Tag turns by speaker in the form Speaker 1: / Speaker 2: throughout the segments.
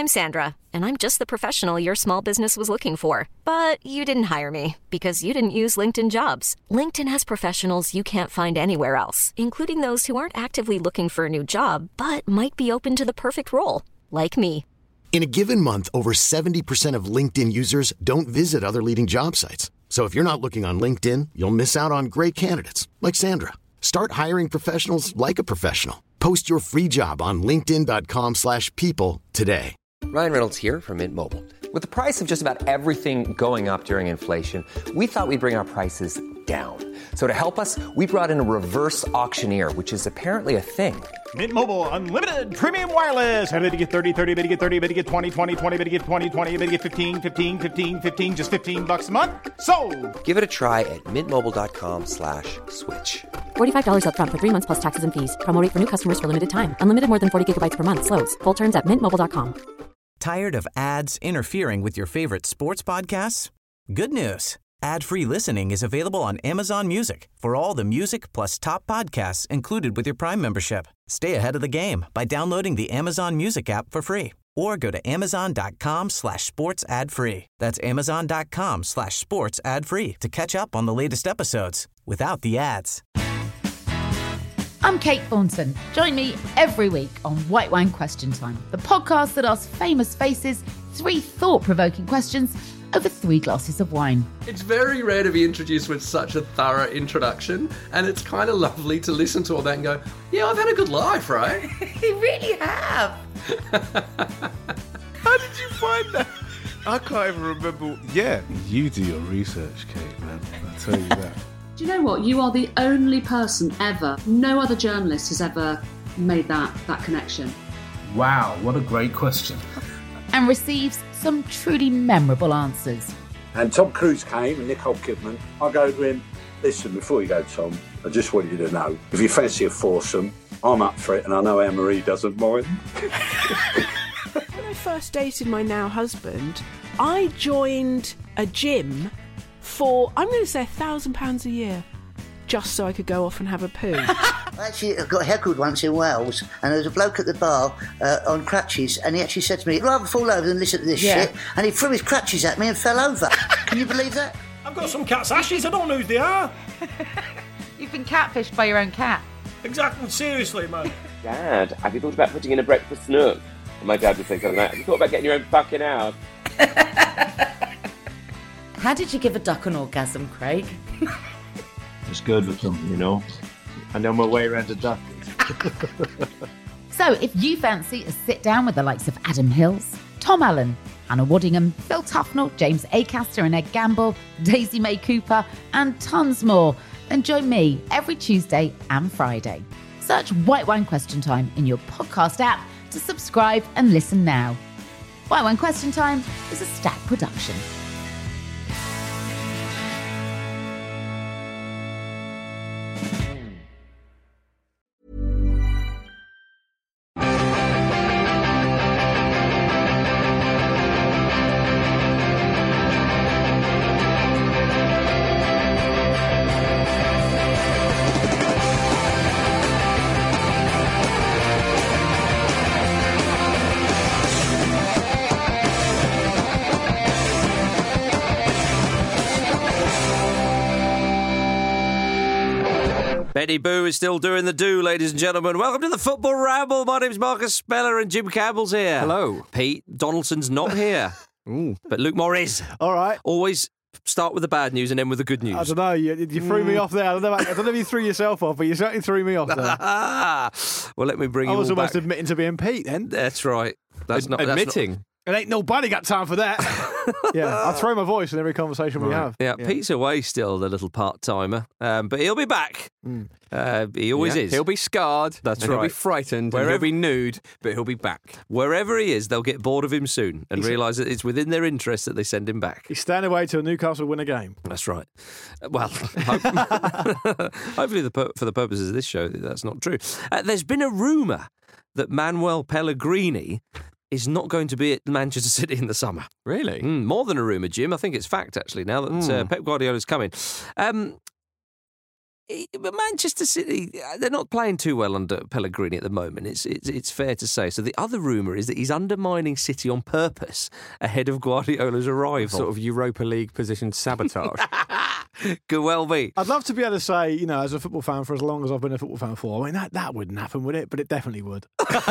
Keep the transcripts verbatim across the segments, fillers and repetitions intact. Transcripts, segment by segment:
Speaker 1: I'm Sandra, and I'm just the professional your small business was looking for. But you didn't hire me because you didn't use LinkedIn Jobs. LinkedIn has professionals you can't find anywhere else, including those who aren't actively looking for a new job, but might be open to the perfect role, like me.
Speaker 2: In a given month, over seventy percent of LinkedIn users don't visit other leading job sites. So if you're not looking on LinkedIn, you'll miss out on great candidates like Sandra. Start hiring professionals like a professional. Post your free job on linkedin dot com slash people today.
Speaker 3: Ryan Reynolds here from Mint Mobile. With the price of just about everything going up during inflation, we thought we'd bring our prices down. So to help us, we brought in a reverse auctioneer, which is apparently a thing.
Speaker 4: Mint Mobile Unlimited Premium Wireless. How to get thirty, thirty, how to get thirty, how to get twenty, twenty, twenty, how to get twenty, twenty, how to get fifteen, fifteen, fifteen, fifteen, just fifteen bucks a month? Sold!
Speaker 3: Give it a try at mintmobile.com slash switch.
Speaker 5: forty-five dollars up front for three months plus taxes and fees. Promo rate for new customers for limited time. Unlimited more than forty gigabytes per month. Slows full terms at mint mobile dot com.
Speaker 6: Tired of ads interfering with your favorite sports podcasts? Good news. Ad-free listening is available on Amazon Music for all the music plus top podcasts included with your Prime membership. Stay ahead of the game by downloading the Amazon Music app for free or go to amazon.com slash sports ad free. That's amazon.com slash sports ad free to catch up on the latest episodes without the ads.
Speaker 7: I'm Kate Thornton. Join me every week on White Wine Question Time, the podcast that asks famous faces three thought-provoking questions over three glasses of wine.
Speaker 8: It's very rare to be introduced with such a thorough introduction, and it's kind of lovely to listen to all that and go, yeah, I've had a good life, right?
Speaker 7: You really have.
Speaker 9: How did you find that? I can't even remember. Yeah, you do your research, Kate, man. I'll tell you that.
Speaker 10: Do you know what? You are the only person ever, no other journalist has ever made that, that connection.
Speaker 11: Wow, what a great question.
Speaker 7: And receives some truly memorable answers.
Speaker 12: And Tom Cruise came and Nicole Kidman. I go to him, listen, before you go, Tom, I just want you to know, if you fancy a foursome, I'm up for it, and I know Anne-Marie doesn't mind.
Speaker 13: When I first dated my now husband, I joined a gym for, I'm going to say, a thousand pounds a year, just so I could go off and have a poo.
Speaker 14: I actually got heckled once in Wales, and there was a bloke at the bar uh, on crutches, and he actually said to me, I'd rather fall over than listen to this yeah. shit, and he threw his crutches at me and fell over. Can you believe that?
Speaker 15: I've got some cat's ashes, I don't know who they are.
Speaker 7: You've been catfished by your own cat.
Speaker 15: Exactly, seriously, man.
Speaker 16: Dad, have you thought about putting in a breakfast nook? And my dad would say something like, have you thought about getting your own fucking house?
Speaker 17: How did you give a duck an orgasm, Craig?
Speaker 18: Just good with them, you know. And then we'll way around the duck.
Speaker 7: So if you fancy a sit down with the likes of Adam Hills, Tom Allen, Hannah Waddingham, Phil Tufnell, James Acaster and Ed Gamble, Daisy May Cooper, and tons more, then join me every Tuesday and Friday. Search White Wine Question Time in your podcast app to subscribe and listen now. White Wine Question Time is a Stack production.
Speaker 19: Betty Boo is still doing the do, ladies and gentlemen. Welcome to the Football Ramble. My name's Marcus Speller and Jim Campbell's here.
Speaker 20: Hello.
Speaker 19: Pete Donaldson's not here. Ooh. But Luke Moore is.
Speaker 20: All right.
Speaker 19: Always start with the bad news and end with the good news.
Speaker 20: I don't know. You, you threw mm. me off there. I don't, know, I don't know if you threw yourself off, but you certainly threw me off there.
Speaker 19: Well, let me bring
Speaker 20: I
Speaker 19: you
Speaker 20: was
Speaker 19: all
Speaker 20: almost
Speaker 19: back.
Speaker 20: admitting to being Pete then.
Speaker 19: That's right. That's not
Speaker 20: admitting.
Speaker 19: That's not...
Speaker 20: It ain't nobody got time for that. Yeah, I throw my voice in every conversation right. we have.
Speaker 19: Yeah,
Speaker 20: yeah,
Speaker 19: Pete's away still, the little part-timer. Um, but he'll be back. Mm. Uh, he always
Speaker 20: yeah.
Speaker 19: is.
Speaker 20: He'll be scarred.
Speaker 19: That's
Speaker 20: and
Speaker 19: right.
Speaker 20: He'll be frightened. Wherever... And he'll be nude, but he'll be back.
Speaker 19: Wherever he is, they'll get bored of him soon and realise that it's within their interest that they send him back.
Speaker 20: He's staying away till Newcastle win a game.
Speaker 19: That's right. Well, hope... hopefully the pur- for the purposes of this show, that's not true. Uh, there's been a rumour that Manuel Pellegrini is not going to be at Manchester City in the summer.
Speaker 20: Really?
Speaker 19: Mm, more than a rumour, Jim. I think it's fact, actually, now that mm. uh, Pep Guardiola's coming. Um, But Manchester City, they're not playing too well under Pellegrini at the moment. It's, it's it's fair to say. So the other rumour is that he's undermining City on purpose ahead of Guardiola's arrival.
Speaker 20: Sort of Europa League position sabotage.
Speaker 19: Could well be.
Speaker 20: I'd love to be able to say, you know, as a football fan for as long as I've been a football fan for, I mean, that, that wouldn't happen, would it? But it definitely would.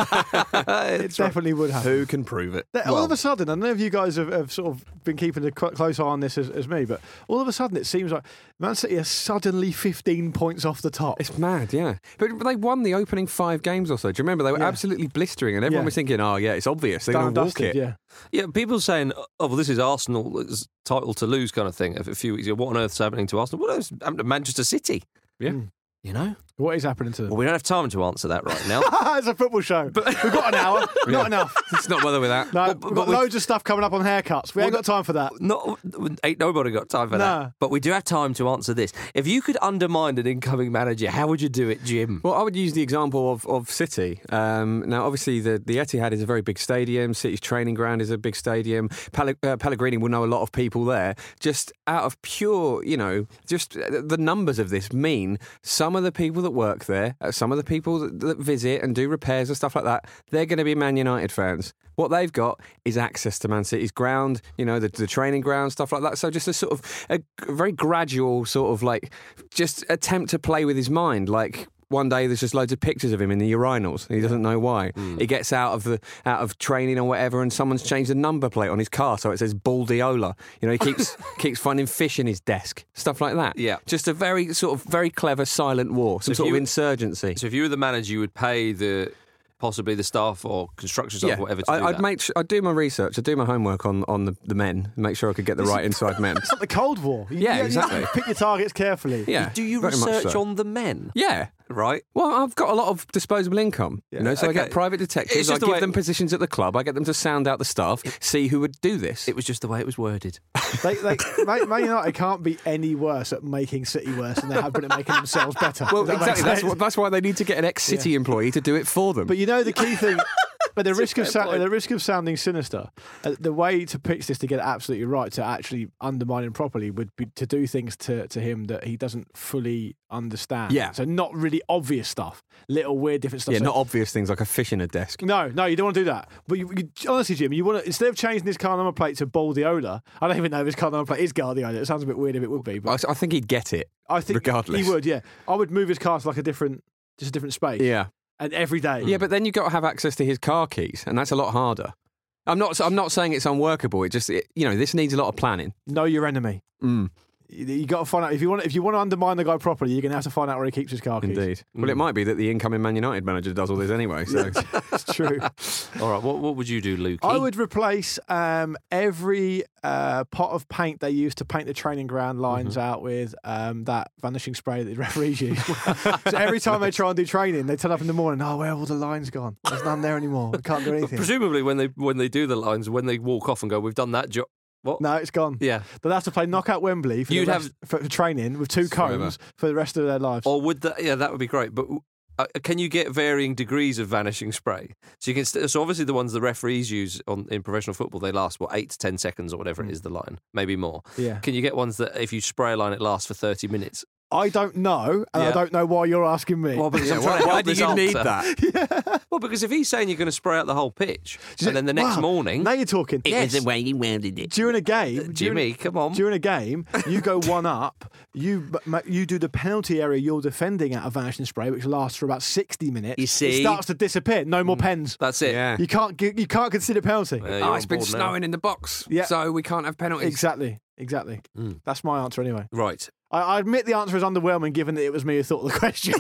Speaker 20: it definitely would happen.
Speaker 9: Who can prove it?
Speaker 20: All
Speaker 9: Well-
Speaker 20: of a sudden, I don't know if you guys have, have sort of been keeping a cl- close eye on this as, as me, but all of a sudden it seems like Man City are suddenly fifteen points off the top.
Speaker 21: It's mad, yeah. But they won the opening five games or so. Do you remember? They were
Speaker 20: Yeah.
Speaker 21: absolutely blistering, and everyone
Speaker 20: Yeah.
Speaker 21: was thinking, oh, yeah, it's obvious. They're
Speaker 20: Done
Speaker 21: going
Speaker 20: and
Speaker 21: to walk
Speaker 20: dusted,
Speaker 21: it.
Speaker 20: yeah.
Speaker 19: Yeah, people saying, oh, well, this is Arsenal's title to lose kind of thing a few weeks ago. What on earth's happening to Arsenal? What else happened to Manchester City?
Speaker 21: Yeah.
Speaker 19: You know?
Speaker 20: What is happening to them?
Speaker 19: Well, we don't have time to answer that right now.
Speaker 20: It's a football show. We've got an hour. Not
Speaker 21: Yeah.
Speaker 20: enough.
Speaker 21: It's not bother with that.
Speaker 20: No,
Speaker 19: But-
Speaker 20: we've
Speaker 19: but
Speaker 20: got
Speaker 19: we-
Speaker 20: loads of stuff coming up on haircuts. We ain't got time for that.
Speaker 19: Not, ain't nobody got time for
Speaker 20: No.
Speaker 19: that. But we do have time to answer this. If you could undermine an incoming manager, how would you do it, Jim?
Speaker 21: Well, I would use the example of, of City. Um, now, obviously, the, the Etihad is a very big stadium. City's training ground is a big stadium. Pelle, uh, Pellegrini will know a lot of people there. Just out of pure, you know, just uh, the numbers of this mean some of the people that work there, uh, some of the people that, that visit and do repairs and stuff like that, they're going to be Man United fans. What they've got is access to Man City's ground, you know, the, the training ground, stuff like that. So just a sort of a very gradual sort of like just attempt to play with his mind. Like one day there's just loads of pictures of him in the urinals. And he doesn't know why.
Speaker 19: Mm.
Speaker 21: He gets out of the out of training or whatever, and someone's changed the number plate on his car so it says Baldiola. You know, he keeps keeps finding fish in his desk, stuff like that.
Speaker 19: Yeah.
Speaker 21: Just a very sort of very clever silent war, some
Speaker 19: if
Speaker 21: sort
Speaker 19: you-
Speaker 21: of insurgency.
Speaker 19: So if you were the manager, you would pay the possibly the staff or construction staff or whatever to
Speaker 21: I,
Speaker 19: do
Speaker 21: I'd
Speaker 19: that.
Speaker 21: make. Sure, I'd do my research. I'd do my homework on, on the, the men. Make sure I could get the right inside men.
Speaker 20: It's like the Cold War. You-
Speaker 21: Yeah,
Speaker 20: you- you
Speaker 21: exactly.
Speaker 20: Pick your targets carefully.
Speaker 21: Yeah.
Speaker 19: Do you
Speaker 21: very much
Speaker 19: research
Speaker 21: so.
Speaker 19: on the men?
Speaker 21: Yeah.
Speaker 19: Right.
Speaker 21: Well, I've got a lot of disposable income, you know, so I
Speaker 19: Okay.
Speaker 21: get private
Speaker 19: It's
Speaker 21: detectives.
Speaker 19: just
Speaker 21: I
Speaker 19: the
Speaker 21: give
Speaker 19: way-
Speaker 21: them positions at the club. I get them to sound out the staff, see who would do this.
Speaker 19: It was just the way it was worded.
Speaker 20: They, they, Man Man United can't be any worse at making City worse than they have been at making themselves better.
Speaker 21: Well,
Speaker 20: Does that make
Speaker 21: exactly. That's,
Speaker 20: sense?
Speaker 21: what, that's why they need to get an ex-City employee to do it for them.
Speaker 20: But you know the key thing, but the risk of
Speaker 21: fair
Speaker 20: sa-
Speaker 21: point.
Speaker 20: the risk of sounding sinister, uh, the way to pitch this to get it absolutely right, to actually undermine him properly, would be to do things to, to him that he doesn't fully understand.
Speaker 21: Yeah.
Speaker 20: So not really obvious stuff, little weird different stuff.
Speaker 21: yeah,
Speaker 20: So-
Speaker 21: not obvious things like a fish in a desk.
Speaker 20: No, no, you don't want to do that. But you, you, honestly, Jim, you want to, instead of changing his car number plate to Baldiola, I don't even know if his car number plate is Guardiola. It sounds a bit weird if it would be, but
Speaker 21: I, I think he'd get it.
Speaker 20: I think
Speaker 21: regardless.
Speaker 20: he would. Yeah, I would move his car to like a different, just a different space.
Speaker 21: Yeah.
Speaker 20: And every day.
Speaker 21: Yeah, but then you've got to have access to his car keys, and that's a lot harder. I'm not. I'm not saying it's unworkable. It just, it, you know, this needs a lot of planning.
Speaker 20: Know your enemy.
Speaker 21: Mm.
Speaker 20: You, you got to find out if you want. If you want to undermine the guy properly, you're going to have to find out where he keeps his car keys.
Speaker 21: Indeed. Well, it might be that the incoming Man United manager does all this anyway. So
Speaker 20: It's true.
Speaker 19: All right, what, what would you do, Luke?
Speaker 20: I would replace um, every uh, pot of paint they used to paint the training ground lines
Speaker 21: Mm-hmm.
Speaker 20: out with um, that vanishing spray that the referees use. So every time they try and do training, they turn up in the morning. Oh, where have all the lines gone? There's none there anymore. We can't do anything.
Speaker 19: Presumably, when they when they do the lines, when they walk off and go, "We've done that job." What?
Speaker 20: No, it's gone.
Speaker 19: Yeah.
Speaker 20: They'll have to play knockout Wembley for, the
Speaker 19: You'd
Speaker 20: rest,
Speaker 19: have-
Speaker 20: for, for training with two
Speaker 19: Forever.
Speaker 20: combs for the rest of their lives.
Speaker 19: Or would that? Yeah, that would be great. But uh, can you get varying degrees of vanishing spray? So you can. St- so obviously, the ones the referees use on in professional football, they last what eight to ten seconds or whatever it is. The line, maybe more.
Speaker 20: Yeah.
Speaker 19: Can you get ones that if you spray a line, it lasts for thirty minutes?
Speaker 20: I don't know, and I
Speaker 19: Yeah.
Speaker 20: don't know why you're asking me.
Speaker 19: Well, because
Speaker 21: Yeah,
Speaker 19: I'm
Speaker 21: why-
Speaker 19: trying to
Speaker 21: why
Speaker 19: help
Speaker 21: do
Speaker 19: this
Speaker 21: you need
Speaker 19: answer. Well, because if he's saying you're going to spray out the whole pitch, and then the next
Speaker 20: Wow,
Speaker 19: morning,
Speaker 20: Now you're talking.
Speaker 19: Yes.
Speaker 21: way you rounded it.
Speaker 20: During a game,
Speaker 19: Jimmy,
Speaker 20: during,
Speaker 19: come on.
Speaker 20: During a game, you go one up. You m- you do the penalty area you're defending at a vanishing spray, which lasts for about sixty minutes.
Speaker 19: You see?
Speaker 20: it starts to disappear. No more pens.
Speaker 19: That's it.
Speaker 21: Yeah.
Speaker 20: You can't gi- you can't consider penalty.
Speaker 19: Yeah, you're
Speaker 21: Oh,
Speaker 19: on
Speaker 21: it's been
Speaker 19: board now.
Speaker 21: snowing in the box,
Speaker 20: Yeah.
Speaker 21: so we can't have penalties.
Speaker 20: Exactly. Exactly.
Speaker 19: Mm.
Speaker 20: That's my answer anyway.
Speaker 19: Right.
Speaker 20: I, I admit the answer is underwhelming, given that it was me who thought of the question.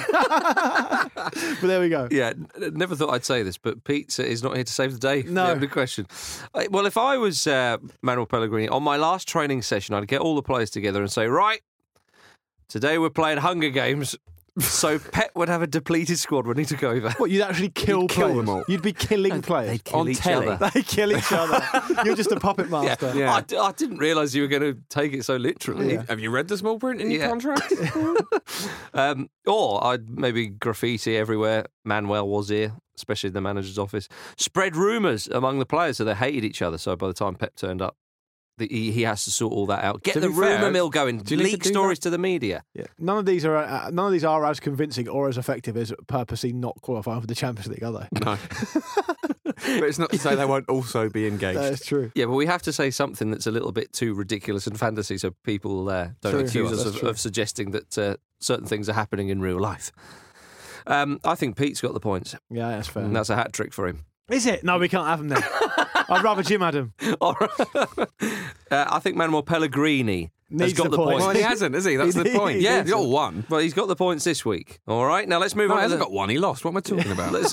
Speaker 20: But there we go.
Speaker 19: Yeah, n- never thought I'd say this, but Pete is not here to save the day.
Speaker 20: No.
Speaker 19: Yeah, good question. Uh, Well, if I was uh, Manuel Pellegrini, on my last training session, I'd get all the players together and say, right, today we're playing Hunger Games. So Pep would have a depleted squad when he took over.
Speaker 20: What, you'd actually kill
Speaker 21: You'd kill
Speaker 20: players?
Speaker 21: them all.
Speaker 20: You'd be killing players.
Speaker 19: They'd kill
Speaker 20: on
Speaker 19: each
Speaker 20: telly.
Speaker 19: other.
Speaker 20: They kill each other. You're just a puppet master.
Speaker 19: Yeah. I, d- I didn't realise you were going to take it so literally.
Speaker 20: Yeah.
Speaker 21: Have you read the small print in your
Speaker 19: Yeah.
Speaker 21: contract?
Speaker 19: Um, or I'd maybe graffiti everywhere. Manuel was here, especially in the manager's office. Spread rumours among the players so they hated each other. So by the time Pep turned up, The, he, he has to sort all that out. Get
Speaker 20: To
Speaker 19: the
Speaker 20: be fair,
Speaker 19: rumour mill going.
Speaker 20: do you need to
Speaker 19: Leak
Speaker 20: do
Speaker 19: stories
Speaker 20: that?
Speaker 19: to the media.
Speaker 20: Yeah. None of these are uh, none of these are as convincing or as effective as purposely not qualifying for the Champions League, are they?
Speaker 21: No. But it's not to say they won't also be engaged.
Speaker 20: That's true.
Speaker 19: Yeah, but we have to say something that's a little bit too ridiculous and fantasy, so people uh, don't
Speaker 20: True.
Speaker 19: accuse
Speaker 20: Sure,
Speaker 19: us
Speaker 20: that's
Speaker 19: of,
Speaker 20: true.
Speaker 19: of suggesting that uh, certain things are happening in real life. Um, I think Pete's got the points.
Speaker 20: Yeah, that's fair.
Speaker 19: And that's a hat trick for him.
Speaker 20: Is it? No, we can't have him then. I'd rather Jim had him.
Speaker 19: All right. uh, I think Manuel Pellegrini
Speaker 20: Needs
Speaker 19: has got
Speaker 20: the
Speaker 19: the,
Speaker 20: points.
Speaker 19: points.
Speaker 21: Well, he hasn't, has he? That's
Speaker 20: He
Speaker 21: the point.
Speaker 20: needs
Speaker 19: Yeah,
Speaker 21: He's got one.
Speaker 19: Well, he's got the points this week. All right, now let's move
Speaker 21: No,
Speaker 19: on.
Speaker 21: he
Speaker 19: to
Speaker 21: hasn't
Speaker 19: the...
Speaker 21: got one. He lost. What am I talking about?
Speaker 19: Let's...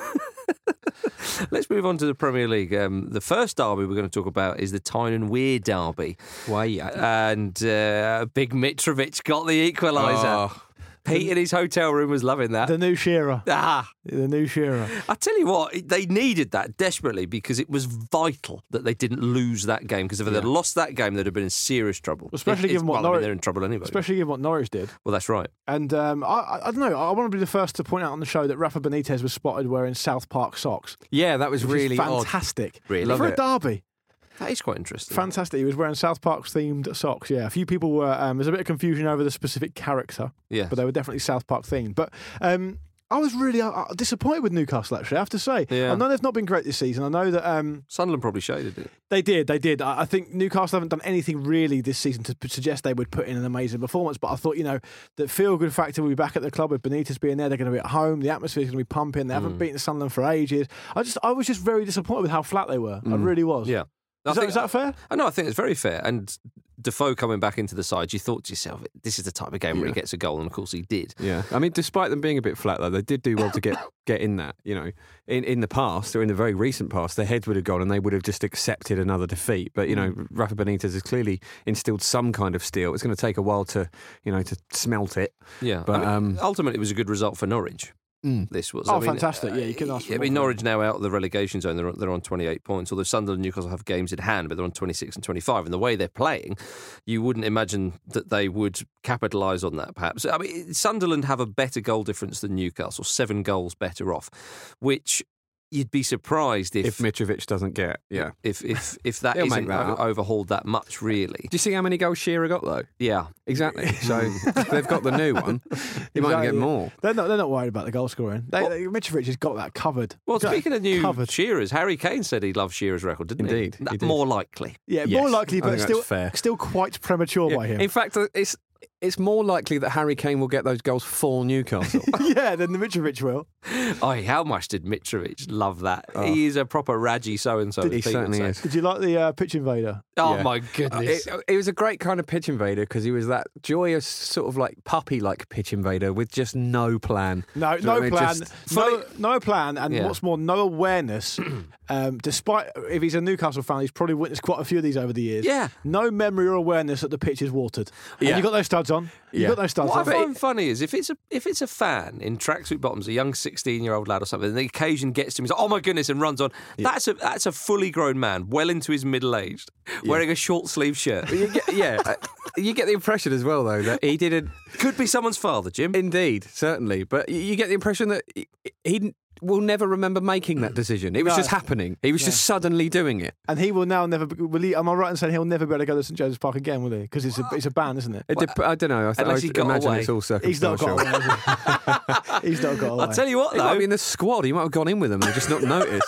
Speaker 19: Let's move on to the Premier League. Um, the first derby we're going to talk about is the Tyne and Weir derby.
Speaker 21: Why?
Speaker 19: And uh, Big Mitrovic got the equaliser.
Speaker 21: Oh.
Speaker 19: Pete in his hotel room was loving that.
Speaker 20: The new Shearer.
Speaker 19: Ah,
Speaker 20: The new Shearer.
Speaker 19: I tell you what, they needed that desperately because it was vital that they didn't lose that game. Because if they'd lost that game, they'd have been in serious trouble.
Speaker 20: Especially
Speaker 19: If-
Speaker 20: given what
Speaker 19: well, I mean,
Speaker 20: Norwich-
Speaker 19: they're in trouble anyway.
Speaker 20: Especially given what Norwich did.
Speaker 19: Well, that's right.
Speaker 20: And um, I, I, I don't know. I want to be the first to point out on the show that Rafa Benitez was spotted wearing South Park socks.
Speaker 21: Yeah, that was
Speaker 20: which is
Speaker 21: really odd.
Speaker 20: fantastic.
Speaker 19: Really?
Speaker 20: For
Speaker 21: Love
Speaker 20: a
Speaker 21: it.
Speaker 20: derby.
Speaker 19: That is quite interesting.
Speaker 20: Fantastic. He was wearing South Park themed socks. Yeah, a few people were. Um, there's a bit of confusion over the specific character.
Speaker 19: Yes.
Speaker 20: But they were definitely South Park themed. But um, I was really uh, uh, disappointed with Newcastle, actually, I have to say.
Speaker 19: Yeah.
Speaker 20: I know they've not been great this season. I know that. Um,
Speaker 19: Sunderland probably shaded it.
Speaker 20: They did, they did. I I think Newcastle haven't done anything really this season to p- suggest they would put in an amazing performance. But I thought, you know, that feel-good factor will be back at the club with Benitez being there. They're going to be at home. The atmosphere is going to be pumping. They haven't beaten Sunderland for ages. I just, I was just very disappointed with how flat they were. I really was.
Speaker 19: Yeah.
Speaker 20: Is that, is that fair?
Speaker 19: I know, I think it's very fair. And Defoe coming back into the side, you thought to yourself, this is the type of game where he
Speaker 21: Yeah.
Speaker 19: gets a goal, and of course he did.
Speaker 21: Yeah, I mean, despite them being a bit flat, though, they did do well to get, get in that. You know, in in the past or in the very recent past, their heads would have gone and they would have just accepted another defeat. But you know, Rafa Benitez has clearly instilled some kind of steel. It's going to take a while to, you know, to smelt it.
Speaker 19: Yeah,
Speaker 21: but
Speaker 19: I mean,
Speaker 21: um,
Speaker 19: ultimately it was a good result for Norwich.
Speaker 21: Mm.
Speaker 19: This was.
Speaker 20: Oh,
Speaker 19: I mean,
Speaker 20: fantastic. Yeah, you can ask for
Speaker 19: I
Speaker 20: more
Speaker 19: mean,
Speaker 20: for
Speaker 19: Norwich now out of the relegation zone. They're on, they're on twenty-eight points. Although Sunderland and Newcastle have games in hand, but they're on twenty-six and twenty-five. And the way they're playing, you wouldn't imagine that they would capitalise on that. Perhaps. I mean, Sunderland have a better goal difference than Newcastle, seven goals better off, which. You'd be surprised if,
Speaker 21: if Mitrovic doesn't get, yeah,
Speaker 19: if if if that
Speaker 21: He'll
Speaker 19: isn't
Speaker 21: make that
Speaker 19: o-
Speaker 21: up.
Speaker 19: overhauled that much, really.
Speaker 21: Do you see how many goals Shearer got though?
Speaker 19: Yeah,
Speaker 21: exactly. So they've got the new one. He might
Speaker 20: Exactly.
Speaker 21: get more.
Speaker 20: They're not, they're not worried about the goal scoring. They, they, Mitrovic has got that covered.
Speaker 19: Well,
Speaker 20: He's got
Speaker 19: speaking of new
Speaker 20: covered.
Speaker 19: Shearers, Harry Kane said he loved Shearer's record, didn't
Speaker 21: Indeed,
Speaker 19: he?
Speaker 21: he
Speaker 19: That
Speaker 21: did.
Speaker 19: More likely.
Speaker 20: Yeah,
Speaker 21: Yes,
Speaker 20: more likely,
Speaker 21: I
Speaker 20: but
Speaker 21: think
Speaker 20: still,
Speaker 21: that's fair.
Speaker 20: still quite premature
Speaker 21: Yeah.
Speaker 20: by him.
Speaker 21: In fact, it's it's more likely that Harry Kane will get those goals for Newcastle.
Speaker 20: yeah, then the Mitrovic will.
Speaker 19: Oh, how much did Mitrovic love that?
Speaker 21: Oh.
Speaker 19: He is a proper Raji so-and-so.
Speaker 21: He
Speaker 19: as Pete would
Speaker 21: certainly
Speaker 19: say.
Speaker 21: is.
Speaker 20: Did you like the uh, pitch invader?
Speaker 19: Oh,
Speaker 21: Yeah.
Speaker 19: my
Speaker 21: Uh,
Speaker 19: goodness.
Speaker 21: It, it was a great kind of pitch invader because he was that joyous, sort of like puppy-like pitch invader with just no plan.
Speaker 20: No,
Speaker 21: Do you know
Speaker 20: no
Speaker 21: what I mean?
Speaker 20: plan.
Speaker 21: Just-
Speaker 20: No, no plan, and
Speaker 19: Yeah.
Speaker 20: what's more, no awareness. um, despite if he's a Newcastle fan, he's probably witnessed quite a few of these over the years.
Speaker 19: Yeah.
Speaker 20: No memory or awareness that the pitch is watered. And
Speaker 21: Yeah.
Speaker 20: you got those studs on. You
Speaker 21: Yeah.
Speaker 20: got those studs
Speaker 19: What
Speaker 20: on.
Speaker 19: I find funny is if it's a if it's a fan in tracksuit bottoms, a young sixteen-year-old lad or something, and the occasion gets to him, he's like, "Oh my goodness!" and runs on. That's a that's a fully grown man, well into his middle aged, wearing a short sleeve shirt.
Speaker 21: You get, yeah, uh, you get the impression as well, though, that he didn't.
Speaker 19: Could be someone's father, Jim.
Speaker 21: Indeed, certainly, but you- you get the impression that he, he will never remember making that decision. It was
Speaker 20: No.
Speaker 21: just happening. He was just suddenly doing it.
Speaker 20: And he will now never. Be, will he, am I right in saying he'll never be able to go to St James's Park again? Will he? Because it's a it's a ban, isn't it?
Speaker 21: It dep- I don't know. I, th-
Speaker 19: Unless
Speaker 21: I
Speaker 19: he got
Speaker 21: imagine
Speaker 19: away.
Speaker 21: it's all
Speaker 20: He's not
Speaker 21: circumstantial.
Speaker 20: got away. has he? He's not got away.
Speaker 19: I'll tell you what,
Speaker 21: He might
Speaker 19: though.
Speaker 21: be in the squad. He might have gone in with them and just not noticed.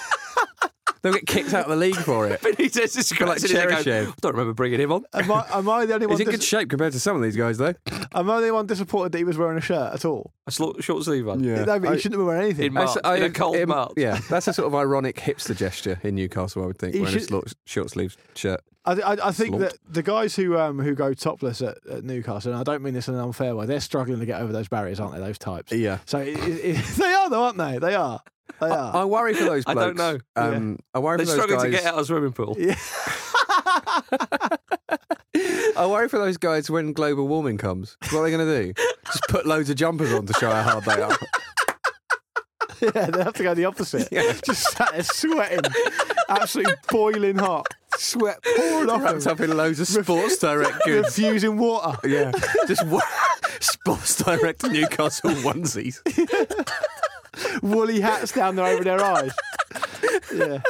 Speaker 21: They'll get kicked out of the league for it.
Speaker 19: Benitez is
Speaker 21: Got like
Speaker 19: scratching his head going,
Speaker 21: Cheryshev.
Speaker 19: don't remember bringing him on.
Speaker 20: Am I, am I the only one?
Speaker 21: He's in good
Speaker 20: dis-
Speaker 21: shape compared to some of these guys, though.
Speaker 20: am I the only one disappointed that he was wearing a shirt at all?
Speaker 19: A short, short sleeve one.
Speaker 20: No, but he
Speaker 21: I-
Speaker 20: shouldn't have been wearing anything.
Speaker 19: In March,
Speaker 21: I-
Speaker 19: in a cold
Speaker 21: it-
Speaker 19: March.
Speaker 21: Yeah, that's a sort of ironic hipster gesture in Newcastle, I would think,
Speaker 20: He
Speaker 21: wearing a
Speaker 20: should-
Speaker 21: short, short sleeve shirt.
Speaker 20: I, I, I think
Speaker 21: Slot.
Speaker 20: that the guys who um, who go topless at, at Newcastle, and I don't mean this in an unfair way, they're struggling to get over those barriers, aren't they? Those types.
Speaker 21: Yeah.
Speaker 20: So it, it, it, they are, though, aren't they? They are. They are.
Speaker 21: I worry for those
Speaker 19: I
Speaker 21: blokes.
Speaker 19: don't know.
Speaker 21: Um, I worry
Speaker 19: They're
Speaker 21: for those
Speaker 19: struggling
Speaker 21: guys.
Speaker 19: to get out of the swimming pool.
Speaker 20: Yeah.
Speaker 21: I worry for those guys when global warming comes. What are they going to do? Just put loads of jumpers on to show how hard they are.
Speaker 20: Yeah, they have to go the opposite. Just sat there sweating, absolutely boiling hot, sweat pouring off
Speaker 21: Wrapped
Speaker 20: them,
Speaker 21: up in loads of Sports Direct goods.
Speaker 20: refusing water.
Speaker 21: Yeah, just wa- Sports Direct Newcastle onesies.
Speaker 20: Woolly hats down there over their eyes. Yeah.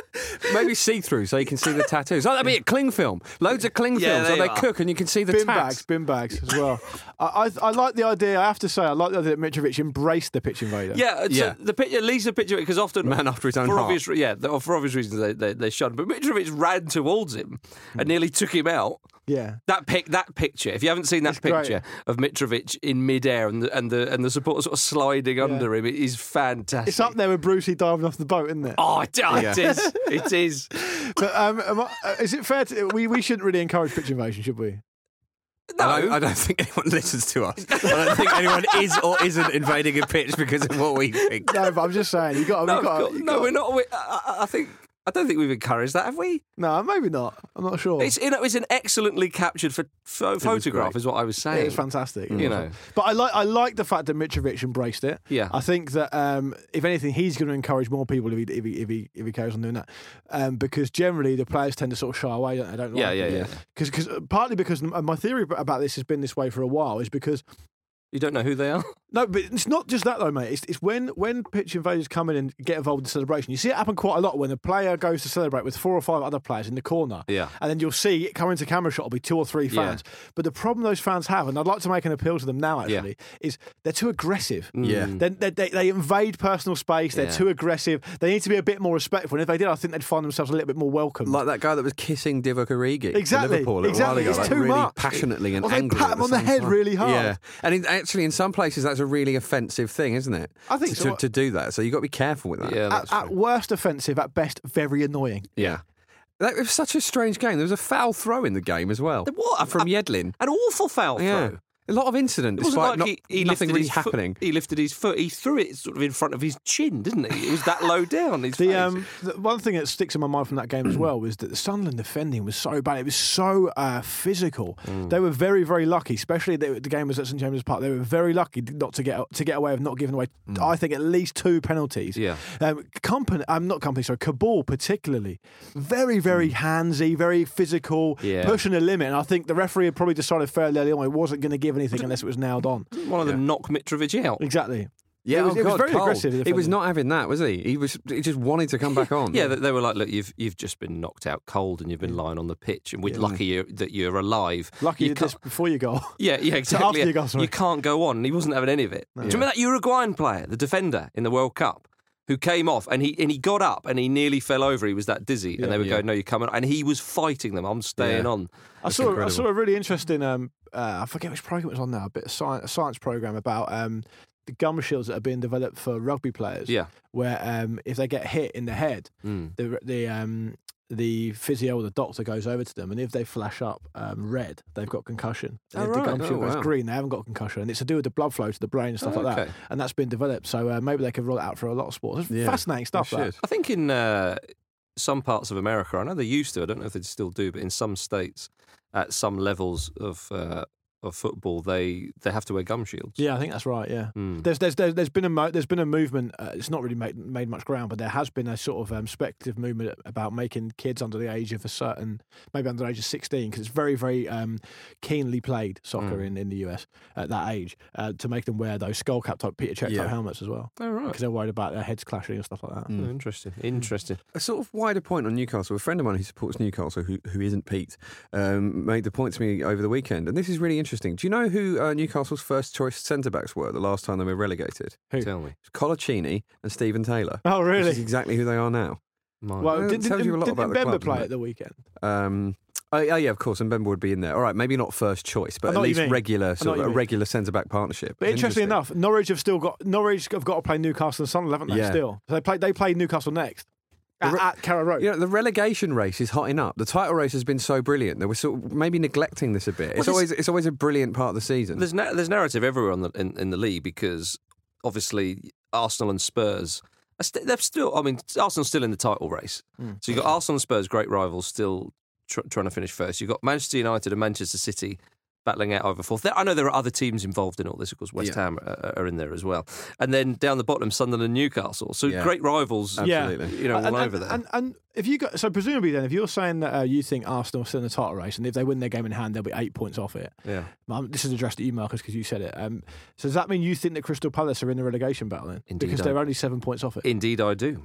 Speaker 21: maybe see-through so you can see the tattoos. Like that'd be a cling film. Loads of cling
Speaker 19: Yeah,
Speaker 21: films
Speaker 19: there
Speaker 21: where
Speaker 19: you
Speaker 21: they
Speaker 19: are.
Speaker 21: cook and you can see the
Speaker 20: bin
Speaker 21: tats.
Speaker 20: bags, bin bags as well. I, I I like the idea. I have to say, I like the idea that Mitrovic embraced the pitch invader.
Speaker 19: Yeah, so
Speaker 21: Yeah.
Speaker 19: the picture, at least the picture, because often
Speaker 21: Man after his own
Speaker 19: for
Speaker 21: heart.
Speaker 19: obvious, re- yeah, the- for obvious reasons they they, they shun. But Mitrovic ran towards him and nearly took him out.
Speaker 20: Yeah.
Speaker 19: That pic, that picture. If you haven't seen that
Speaker 20: It's great.
Speaker 19: picture of Mitrovic in midair and the and the and the supporter sort of sliding under him, it is fantastic.
Speaker 20: It's up there with Brucey diving off the boat, isn't it?
Speaker 19: Oh, it, oh, it
Speaker 20: Yeah.
Speaker 19: is. It is.
Speaker 20: But um, am I- uh, is it fair to we we shouldn't really encourage pitch invasion, should we?
Speaker 19: No,
Speaker 21: I don't, I don't think anyone listens to us. I don't think anyone is or isn't invading a pitch because of what we think.
Speaker 20: No, but I'm just saying you got.
Speaker 19: No,
Speaker 20: you got,
Speaker 19: of course-
Speaker 20: you
Speaker 19: no,
Speaker 20: got-
Speaker 19: we're not. We, I, I I think. I don't think we've encouraged that, have we?
Speaker 20: No, maybe not. I'm not sure.
Speaker 19: It's you know, it's an excellently captured pho- pho- photograph,
Speaker 20: great.
Speaker 19: is what I was saying.
Speaker 20: It was fantastic.
Speaker 19: You know.
Speaker 20: But I like I like the fact that Mitrovic embraced it.
Speaker 19: Yeah.
Speaker 20: I think that um, if anything, he's going to encourage more people if he if he if he, if he carries on doing that, um, because generally the players tend to sort of shy away. Don't they? Don't
Speaker 19: Yeah,
Speaker 20: like
Speaker 19: yeah,
Speaker 20: it.
Speaker 19: yeah.
Speaker 20: Because partly because my theory about this has been this way for a while is because.
Speaker 19: You don't know who they are?
Speaker 20: No, but it's not just that though, mate. It's, it's when when pitch invaders come in and get involved in celebration. You see it happen quite a lot when a player goes to celebrate with four or five other players in the corner.
Speaker 19: Yeah.
Speaker 20: And then you'll see it come into camera shot will be two or three
Speaker 19: Yeah.
Speaker 20: fans. But the problem those fans have, and I'd like to make an appeal to them now actually, is they're too aggressive.
Speaker 21: Yeah.
Speaker 20: They, they, they, they invade personal space. They're
Speaker 19: Yeah.
Speaker 20: too aggressive. They need to be a bit more respectful. And if they did, I think they'd find themselves a little bit more welcome.
Speaker 21: Like that guy that was kissing Divock Origi
Speaker 20: Exactly,
Speaker 21: for Liverpool a
Speaker 20: exactly.
Speaker 21: while ago,
Speaker 20: It's
Speaker 21: like
Speaker 20: too
Speaker 21: really
Speaker 20: much.
Speaker 21: passionately and
Speaker 20: Or they
Speaker 21: angrily.
Speaker 20: pat
Speaker 21: at
Speaker 20: him
Speaker 21: the
Speaker 20: on the
Speaker 21: same
Speaker 20: head
Speaker 21: time.
Speaker 20: really hard.
Speaker 21: Yeah, and in, actually in some places that's a really offensive thing, isn't it?
Speaker 20: I think
Speaker 21: to,
Speaker 20: so.
Speaker 21: to do that. So you've got to be careful with that.
Speaker 19: Yeah,
Speaker 20: at,
Speaker 19: that's
Speaker 20: at worst offensive, at best very annoying.
Speaker 21: Yeah. That was such a strange game. There was a foul throw in the game as well.
Speaker 19: What?
Speaker 21: From Yedlin.
Speaker 19: An awful foul
Speaker 21: Yeah.
Speaker 19: throw.
Speaker 21: A lot of incident,
Speaker 19: It wasn't
Speaker 21: despite
Speaker 19: like
Speaker 21: not,
Speaker 19: he, he
Speaker 21: nothing
Speaker 19: lifted
Speaker 21: really
Speaker 19: his
Speaker 21: happening.
Speaker 19: Foot, he lifted his foot. He threw it sort of in front of his chin, didn't he? It was that low down. His
Speaker 20: The,
Speaker 19: face.
Speaker 20: um, the one thing that sticks in my mind from that game as well was that the Sunderland defending was so bad. It was so uh, physical.
Speaker 19: Mm.
Speaker 20: They were very, very lucky, especially the, the game was at St James's Park. They were very lucky not to get to get away with not giving away. I think at least two penalties.
Speaker 19: Yeah.
Speaker 20: Um, company, I'm um, not company. Sorry, Kabul particularly, very, very handsy, very physical,
Speaker 19: Yeah.
Speaker 20: pushing the limit. And I think the referee had probably decided fairly early on he wasn't going to give anything unless it was nailed on.
Speaker 19: One of them knocked Mitrovic out.
Speaker 20: Exactly.
Speaker 21: Yeah,
Speaker 20: it was,
Speaker 21: oh
Speaker 20: it was
Speaker 21: God,
Speaker 20: very
Speaker 21: Cole.
Speaker 20: aggressive.
Speaker 21: He was not having that, was he? He was. He just wanted to come back on.
Speaker 19: Yeah, they they were like, look, you've you've just been knocked out cold and you've been lying on the pitch, and we're
Speaker 20: Yeah.
Speaker 19: lucky you're, that you're alive.
Speaker 20: Lucky
Speaker 19: you
Speaker 20: you did this before you go.
Speaker 19: Yeah, yeah,
Speaker 20: So
Speaker 19: exactly.
Speaker 20: after you go, sorry.
Speaker 19: You can't go on. And he wasn't having any of it. Do you remember that Uruguayan player, the defender in the World Cup, who came off and he and he got up and he nearly fell over. He was that dizzy,
Speaker 20: Yeah.
Speaker 19: and they were
Speaker 21: Yeah.
Speaker 19: going, "No, you're coming." And he was fighting them. I'm staying
Speaker 21: Yeah.
Speaker 19: on.
Speaker 20: I saw I saw a really interesting. Um, uh, I forget which program it was on now. A bit of science, a science program about um, the gum shields that are being developed for rugby players.
Speaker 19: Yeah.
Speaker 20: Where um, if they get hit in the head,
Speaker 19: Mm.
Speaker 20: the the um, the physio or the doctor goes over to them, and if they flash up um, red, they've got concussion. And
Speaker 19: Oh,
Speaker 20: if
Speaker 19: right.
Speaker 20: the gum shield
Speaker 21: Oh,
Speaker 20: goes
Speaker 21: wow.
Speaker 20: green, they haven't got concussion. And it's to do with the blood flow to the brain and stuff
Speaker 19: Oh,
Speaker 20: like
Speaker 19: okay.
Speaker 20: that. And that's been developed. So uh, maybe they could roll it out for a lot of sports. It's
Speaker 21: Yeah.
Speaker 20: fascinating stuff.
Speaker 21: They
Speaker 20: That.
Speaker 21: should.
Speaker 19: I think in uh, some parts of America, I know they used to. I don't know if they still do, but in some states, at some levels of uh, of football, they they have to wear gum shields.
Speaker 20: Yeah, I think that's right. Yeah,
Speaker 19: Mm.
Speaker 20: there's there's there's, there's been a mo- there's been a movement. Uh, it's not really made made much ground, but there has been a sort of um, speculative movement about making kids under the age of a certain, maybe under the age of sixteen, because it's very very um, keenly played soccer
Speaker 19: Mm.
Speaker 20: in, in the U S at that age, uh, to make them wear those skull cap type Peter Cech
Speaker 21: Yeah.
Speaker 20: type helmets as well,
Speaker 19: Oh, right.
Speaker 20: because they're worried about their heads clashing and stuff like that.
Speaker 19: Oh, interesting. Interesting.
Speaker 21: A sort of wider point on Newcastle. A friend of mine who supports Newcastle, who who isn't Pete, um, made the point to me over the weekend, and this is really interesting. Do you know who uh, Newcastle's first choice centre backs were the last time they were relegated?
Speaker 20: Who?
Speaker 19: Tell me.
Speaker 21: It's Colaccini and Stephen Taylor.
Speaker 20: Oh, really?
Speaker 21: Which is exactly who they are now.
Speaker 19: My
Speaker 20: Well,
Speaker 21: Well,
Speaker 20: did,
Speaker 21: it tells
Speaker 20: did,
Speaker 21: you a lot
Speaker 20: did
Speaker 21: about the
Speaker 20: Mbemba
Speaker 21: club,
Speaker 20: play
Speaker 21: doesn't
Speaker 20: at the weekend?
Speaker 21: Um, oh, yeah, yeah, of course, and Mbemba would be in there. All right, maybe not first choice,
Speaker 20: I
Speaker 21: but
Speaker 20: know
Speaker 21: at
Speaker 20: what you
Speaker 21: least
Speaker 20: mean.
Speaker 21: regular,
Speaker 20: I know
Speaker 21: sort
Speaker 20: what
Speaker 21: of
Speaker 20: you
Speaker 21: a
Speaker 20: mean.
Speaker 21: regular centre back partnership.
Speaker 20: But
Speaker 21: It's
Speaker 20: interestingly
Speaker 21: interesting.
Speaker 20: enough, Norwich have still got Norwich have got to play Newcastle and Sunderland, haven't they?
Speaker 21: Yeah.
Speaker 20: Still, so they play they play Newcastle next at,
Speaker 21: re-
Speaker 20: at Carrow Road.
Speaker 21: You know, the relegation race is hotting up. The title race has been so brilliant. They were sort of maybe neglecting this a bit. It's
Speaker 19: Well, this-
Speaker 21: always it's always a brilliant part of the season.
Speaker 19: There's na- there's narrative everywhere on the, in, in the league because obviously Arsenal and Spurs are st- they're still. I mean, Arsenal's still in the title race.
Speaker 20: Mm.
Speaker 19: So you've got Arsenal and Spurs, great rivals, still tr- trying to finish first. You've got Manchester United and Manchester City battling out over fourth. There, I know there are other teams involved in all this. Of course, West
Speaker 21: Yeah.
Speaker 19: Ham are, are in there as well. And then down the bottom, Sunderland and Newcastle. So
Speaker 21: Yeah.
Speaker 19: great rivals,
Speaker 21: Absolutely.
Speaker 19: you know, all
Speaker 20: and,
Speaker 19: over
Speaker 20: and,
Speaker 19: there.
Speaker 20: And, and if you got so presumably then, if you're saying that uh, you think Arsenal are still in the title race, and if they win their game in hand, they'll be eight points off it.
Speaker 19: yeah.
Speaker 20: Um, this is addressed to you, Marcus, because you said it. Um, so does that mean you think that Crystal Palace are in the relegation battle then?
Speaker 19: Indeed,
Speaker 20: because
Speaker 19: I-
Speaker 20: they're only seven points off it.
Speaker 19: Indeed, I do.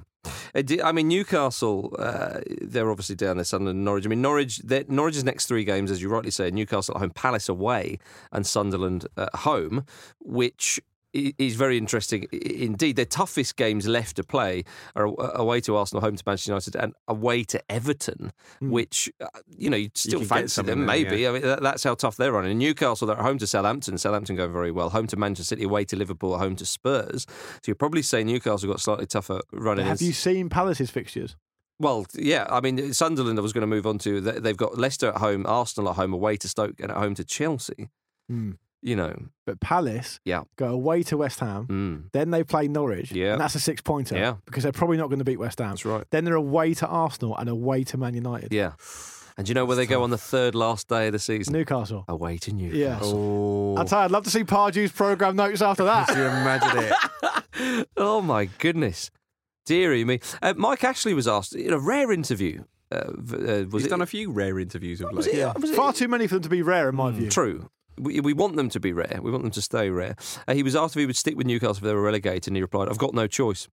Speaker 19: I mean, Newcastle, uh, they're obviously down there, Sunderland and Norwich. I mean, Norwich, Norwich's next three games, as you rightly say, Newcastle at home, Palace away, and Sunderland at home, which is very interesting indeed. Their toughest games left to play are away to Arsenal, home to Manchester United, and away to Everton, mm. which, uh, you know, you'd still you fancy them, there, maybe. Yeah. I mean, that, that's how tough they're running. Newcastle, they're at home to Southampton. Southampton going very well. Home to Manchester City, away to Liverpool, home to Spurs. So you'd probably say Newcastle got slightly tougher running.
Speaker 20: Have you seen Palace's fixtures?
Speaker 19: Well, yeah, I mean, Sunderland I was going to move on to. They've got Leicester at home, Arsenal at home, away to Stoke, and at home to Chelsea.
Speaker 20: Mm.
Speaker 19: You know,
Speaker 20: but Palace
Speaker 19: yeah.
Speaker 20: go away to West Ham,
Speaker 19: mm.
Speaker 20: then they play Norwich,
Speaker 19: yeah.
Speaker 20: and that's a six-pointer
Speaker 19: yeah.
Speaker 20: because they're probably not going to beat West Ham.
Speaker 19: That's right.
Speaker 20: Then they're away to Arsenal and away to Man United.
Speaker 19: Yeah. And do you know where they go on the third last day of the season?
Speaker 20: Newcastle.
Speaker 19: Away to Newcastle.
Speaker 20: Yes.
Speaker 19: Oh.
Speaker 20: I'll tell you, I'd love to see Pardew's programme notes after that.
Speaker 21: Can you imagine
Speaker 19: it? Oh, my goodness. Deary me. Uh, Mike Ashley was asked in a rare interview. Uh, uh, was
Speaker 21: He's
Speaker 19: it,
Speaker 21: done a few rare interviews of late.
Speaker 19: Was it,
Speaker 20: yeah.
Speaker 19: was it,
Speaker 20: Far too many for them to be rare, in my
Speaker 19: mm,
Speaker 20: view.
Speaker 19: True. We, we want them to be rare. We want them to stay rare. Uh, he was asked if he would stick with Newcastle if they were relegated, and he replied, I've got no choice.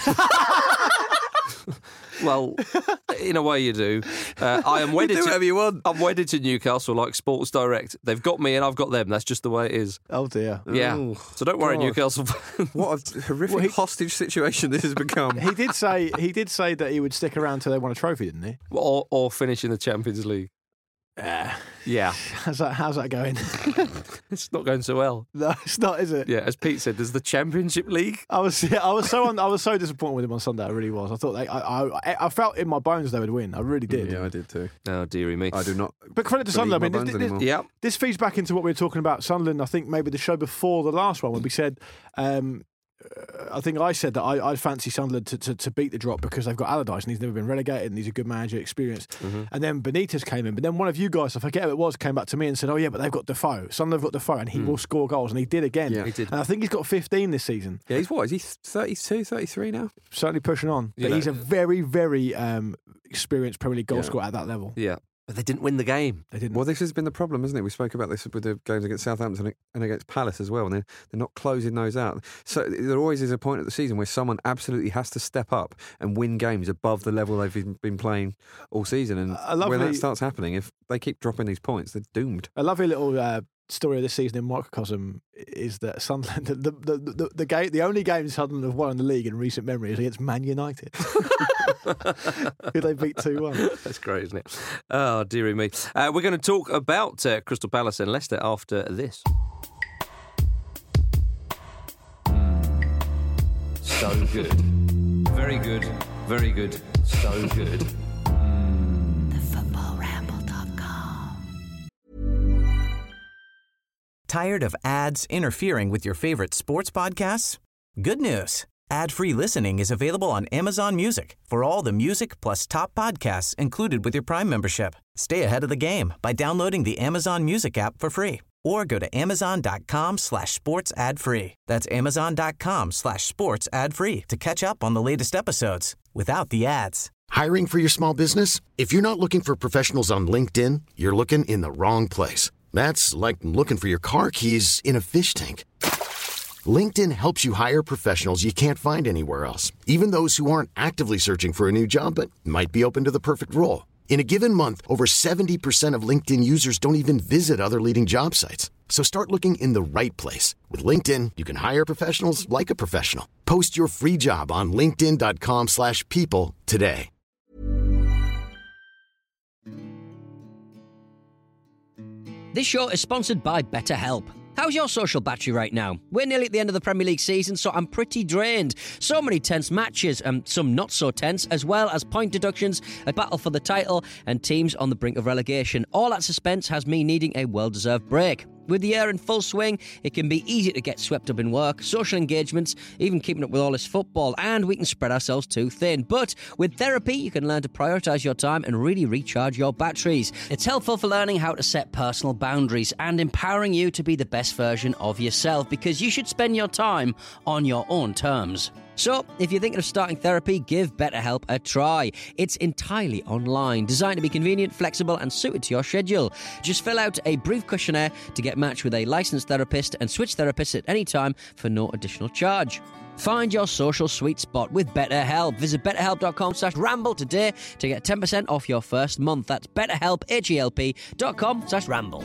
Speaker 19: Well, in a way you do. Uh, I am wedded
Speaker 21: you do
Speaker 19: to
Speaker 21: whatever you want.
Speaker 19: I'm wedded to Newcastle like Sports Direct. They've got me and I've got them. That's just the way it is.
Speaker 20: Oh dear.
Speaker 19: Yeah.
Speaker 21: Ooh,
Speaker 19: so don't worry,
Speaker 21: God.
Speaker 19: Newcastle.
Speaker 21: What a horrific
Speaker 20: well, he,
Speaker 21: hostage situation this has become.
Speaker 20: He did say he did say that he would stick around till they won a trophy, didn't he?
Speaker 19: Or, or finish in the Champions League.
Speaker 20: Uh,
Speaker 19: yeah.
Speaker 20: How's that, how's that going?
Speaker 19: It's not going so well.
Speaker 20: No, it's not, is it?
Speaker 19: Yeah, as Pete said, there's the Championship League.
Speaker 20: I was, yeah, I was so, un, I was so disappointed with him on Sunday. I really was. I thought they, I, I, I felt in my bones they would win. I really did.
Speaker 21: Yeah, I did too.
Speaker 19: Oh, dearie me.
Speaker 21: I do not.
Speaker 20: But credit to Sunderland. I mean, this, this,
Speaker 19: yeah.
Speaker 20: this feeds back into what we were talking about Sunderland. I think maybe the show before the last one when we said. Um, I think I said that I, I'd fancy Sunderland to, to, to beat the drop because they've got Allardyce and he's never been relegated and he's a good manager, experienced.
Speaker 19: Mm-hmm.
Speaker 20: And then Benitez came in. But then one of you guys, I forget who it was, came back to me and said, oh, yeah, but they've got Defoe. Sunderland have got Defoe and he mm. will score goals. And he did again.
Speaker 21: Yeah,
Speaker 19: he did.
Speaker 20: And I think he's got fifteen this season.
Speaker 21: Yeah, he's what? Is he thirty-two, thirty-three now?
Speaker 20: Certainly pushing on.
Speaker 19: You
Speaker 20: but
Speaker 19: know.
Speaker 20: he's a very, very um, experienced Premier League goal
Speaker 21: Yeah.
Speaker 20: scorer at that level.
Speaker 19: Yeah. But they didn't win the game.
Speaker 20: They didn't.
Speaker 21: Well, this has been the problem, isn't it? We spoke about this with the games against Southampton and against Palace as well, and they're, they're not closing those out. So there always is a point at the season where someone absolutely has to step up and win games above the level they've been, been playing all season. And
Speaker 20: lovely,
Speaker 21: when that starts happening, if they keep dropping these points, they're doomed.
Speaker 20: A lovely little uh, story of this season in microcosm is that Sunderland, the the, the, the, the, game, the only game Sunderland have won in the league in recent memory is against Man United. Who they beat two one.
Speaker 19: That's great, isn't it? Oh, dearie me. Uh, we're going to talk about uh, Crystal Palace and Leicester after this. Mm. So good. Very good. Very good. So good. Mm.
Speaker 7: the football ramble dot com.
Speaker 6: Tired of ads interfering with your favorite sports podcasts? Good news. Ad-free listening is available on Amazon Music for all the music plus top podcasts included with your Prime membership. Stay ahead of the game by downloading the Amazon Music app for free or go to amazon.com slash sports ad free. That's amazon.com slash sports ad free to catch up on the latest episodes without the ads.
Speaker 2: Hiring for your small business? If you're not looking for professionals on LinkedIn, you're looking in the wrong place. That's like looking for your car keys in a fish tank. LinkedIn helps you hire professionals you can't find anywhere else, even those who aren't actively searching for a new job but might be open to the perfect role. In a given month, over seventy percent of LinkedIn users don't even visit other leading job sites. So start looking in the right place. With LinkedIn, you can hire professionals like a professional. Post your free job on linkedin.com slash people today.
Speaker 1: This show is sponsored by BetterHelp. How's your social battery right now? We're nearly at the end of the Premier League season, so I'm pretty drained. So many tense matches, and some not so tense, as well as point deductions, a battle for the title, and teams on the brink of relegation. All that suspense has me needing a well-deserved break. With the year in full swing, it can be easy to get swept up in work, social engagements, even keeping up with all this football, and we can spread ourselves too thin. But with therapy, you can learn to prioritise your time and really recharge your batteries. It's helpful for learning how to set personal boundaries and empowering you to be the best version of yourself, because you should spend your time on your own terms. So, if you're thinking of starting therapy, give BetterHelp a try. It's entirely online, designed to be convenient, flexible, and suited to your schedule. Just fill out a brief questionnaire to get matched with a licensed therapist and switch therapists at any time for no additional charge. Find your social sweet spot with BetterHelp. Visit betterhelp.com slash ramble today to get ten percent off your first month. That's betterhelp, H-E-L-P dot com slash ramble.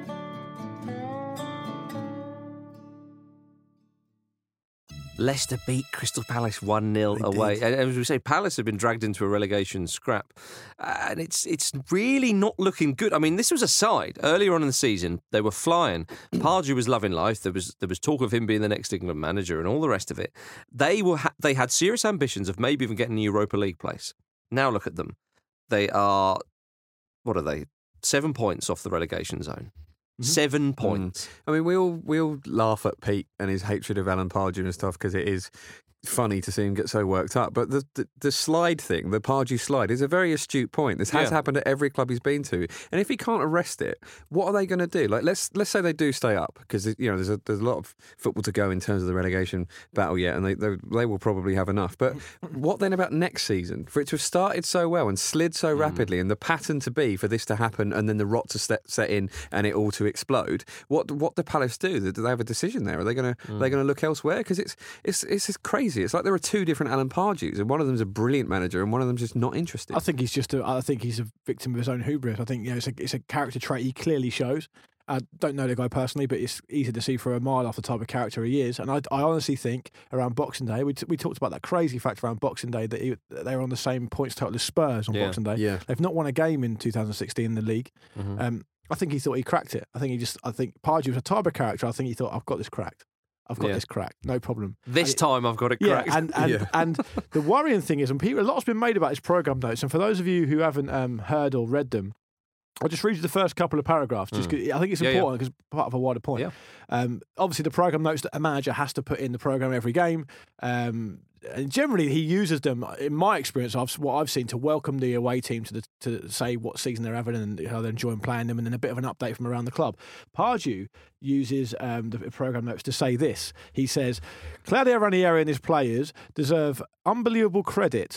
Speaker 19: Leicester beat Crystal Palace one nil away. And as we say, Palace have been dragged into a relegation scrap. Uh, and it's it's really not looking good. I mean, this was a side. Earlier on in the season, they were flying. Pardew was loving life. There was there was talk of him being the next England manager and all the rest of it. They were ha- they had serious ambitions of maybe even getting a Europa League place. Now look at them. They are, what are they? Seven points off the relegation zone. Mm-hmm. Seven points.
Speaker 21: Mm. I mean, we all we all laugh at Pete and his hatred of Alan Pardew and stuff because it is funny to see him get so worked up. But the the, the slide thing, the Pardew slide, is a very astute point. This has
Speaker 19: Yeah.
Speaker 21: happened at every club he's been to. And if he can't arrest it, what are they going to do? Like, let's let's say they do stay up because you know there's a there's a lot of football to go in terms of the relegation battle yet, and they they, they will probably have enough. But what then about next season? For it to have started so well and slid so rapidly, and the pattern to be for this to happen, and then the rot to set, set in and it all to explode. What what do Palace do? Do they have a decision there? Are they going to
Speaker 19: Mm.
Speaker 21: are they going to look elsewhere? Because it's it's it's just crazy. It's like there are two different Alan Pardews, and one of them's a brilliant manager, and one of them's just not interested.
Speaker 20: I think he's just a, I think he's a victim of his own hubris. I think you know it's a it's a character trait he clearly shows. I don't know the guy personally, but it's easy to see for a mile off the type of character he is. And I, I honestly think around Boxing Day, we, t- we talked about that crazy fact around Boxing Day that he, they were on the same points total as Spurs on
Speaker 21: Yeah.
Speaker 20: Boxing Day.
Speaker 21: Yeah.
Speaker 20: They've not won a game in two thousand sixteen in the league.
Speaker 21: Mhm.
Speaker 20: Um, I think he thought he cracked it. I think he just, I think Pardew was a type of character. I think he thought, I've got this cracked. I've got
Speaker 19: Yeah.
Speaker 20: this cracked. No problem.
Speaker 19: This
Speaker 20: And it-
Speaker 19: time I've got it
Speaker 20: yeah,
Speaker 19: cracked.
Speaker 20: and and,
Speaker 19: Yeah.
Speaker 20: and the worrying thing is, and people, a lot's been made about his program notes. And for those of you who haven't um, heard or read them, I'll just read you the first couple of paragraphs. Just 'cause I think it's
Speaker 19: Yeah, yeah.
Speaker 20: important because part of a wider point.
Speaker 19: Yeah.
Speaker 20: Um, obviously, the program notes that a manager has to put in the program every game. Um, and generally, he uses them. In my experience, I've, what I've seen to welcome the away team to the to say what season they're having and how they're enjoying playing them, and then a bit of an update from around the club. Pardew uses um, the program notes to say this. He says, Claudio Ranieri and his players deserve unbelievable credit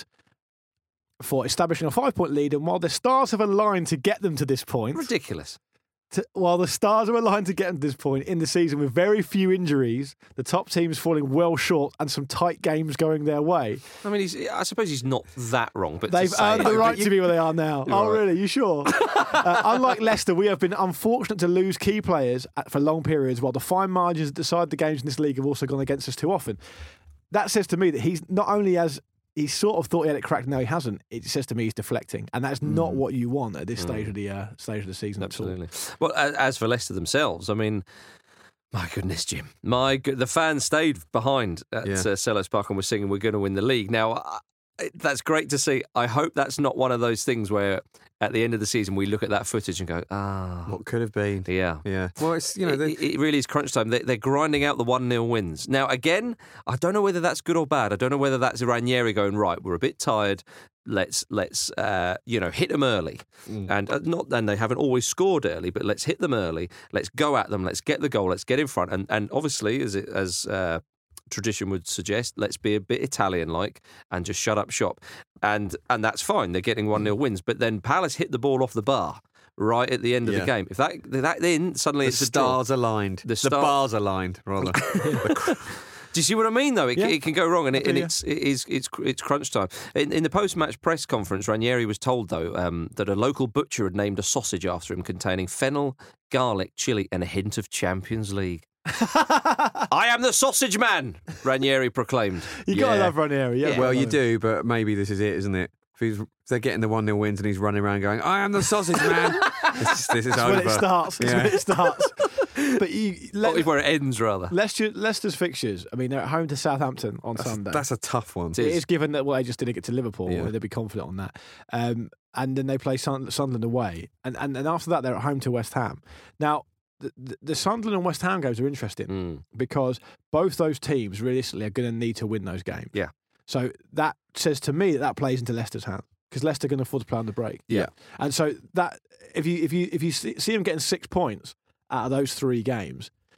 Speaker 20: for establishing a five-point lead, and while the stars have aligned to get them to this point...
Speaker 19: Ridiculous.
Speaker 20: To, while the stars are aligned to get them to this point in the season with very few injuries, the top teams falling well short and some tight games going their way.
Speaker 19: I mean, he's, I suppose he's not that wrong, but to
Speaker 20: They've
Speaker 19: say
Speaker 20: earned the
Speaker 19: it-
Speaker 20: right to be where they are now.
Speaker 19: You're
Speaker 20: Oh,
Speaker 19: right.
Speaker 20: really? You sure? uh, unlike Leicester, we have been unfortunate to lose key players at, for long periods, while the fine margins that decide the games in this league have also gone against us too often. That says to me that he's not only has he sort of thought he had it cracked, now he hasn't. It says to me he's deflecting, and that's not what you want at this stage of the uh, stage of the season.
Speaker 19: Absolutely. Well, a- as for Leicester themselves, I mean, my goodness, Jim, my good, the fans stayed behind at
Speaker 21: Yeah.
Speaker 19: uh, Selhurst Park and were singing, "We're going to win the league." Now, I, that's great to see. I hope that's not one of those things where at the end of the season we look at that footage and go, "Ah,
Speaker 21: What could have been?"
Speaker 19: yeah."
Speaker 21: Yeah. Well, it's you know
Speaker 19: It,
Speaker 21: the,
Speaker 19: it it really is crunch time. They, they're grinding out the one nil wins. Now, again, I don't know whether that's good or bad. I don't know whether that's Ranieri going, right, we're a bit tired. Let's, let's uh, you know, hit them early.
Speaker 21: Mm.
Speaker 19: And uh, not and they haven't always scored early, but let's hit them early. Let's go at them. Let's get the goal. Let's get in front. And, and obviously, as, it, as uh, tradition would suggest, let's be a bit Italian-like and just shut up shop. And and that's fine. They're getting one nil wins. But then Palace hit the ball off the bar right at the end of
Speaker 21: Yeah.
Speaker 19: the game. If that that then suddenly
Speaker 21: the
Speaker 19: it's a draw.
Speaker 21: stars aligned.
Speaker 19: The
Speaker 21: The,
Speaker 19: star-
Speaker 21: bars aligned, rather.
Speaker 19: Do you see what I mean, though? It,
Speaker 20: Yeah.
Speaker 19: it can go wrong, and, it,
Speaker 20: I do,
Speaker 19: and
Speaker 20: yeah.
Speaker 19: it's it is it's it's crunch time. In, in the post-match press conference, Ranieri was told though um, that a local butcher had named a sausage after him containing fennel, garlic, chili, and a hint of Champions League. I am the sausage man, Ranieri proclaimed.
Speaker 20: You gotta
Speaker 21: Yeah.
Speaker 20: love Ranieri. Yeah,
Speaker 21: Well, you
Speaker 20: love him.
Speaker 21: do, but maybe this is it, isn't it? If, he's, if they're getting the one nil wins and he's running around going, "I am the sausage man," this, is- this is
Speaker 20: That's
Speaker 21: over.
Speaker 20: when it starts. That's
Speaker 21: Yeah.
Speaker 20: when it starts. But you,
Speaker 19: Or
Speaker 20: Le-
Speaker 19: where it ends, rather.
Speaker 20: Leicester, Leicester's fixtures. I mean, they're at home to Southampton on
Speaker 21: That's,
Speaker 20: Sunday.
Speaker 21: that's a tough one.
Speaker 19: It
Speaker 20: It
Speaker 19: is.
Speaker 20: is given that well, they just didn't get to Liverpool.
Speaker 21: Yeah.
Speaker 20: They'd be confident on that. Um, and then they play Sun- Sunderland away, and, and and after that they're at home to West Ham. Now, the, the, the Sunderland and West Ham games are interesting
Speaker 19: Mm.
Speaker 20: because both those teams realistically are going to need to win those games.
Speaker 19: Yeah.
Speaker 20: So that says to me that that plays into Leicester's hand because Leicester can afford to play on the break.
Speaker 21: Yeah.
Speaker 20: And so that if you if you if you see, see them getting six points out of those three games,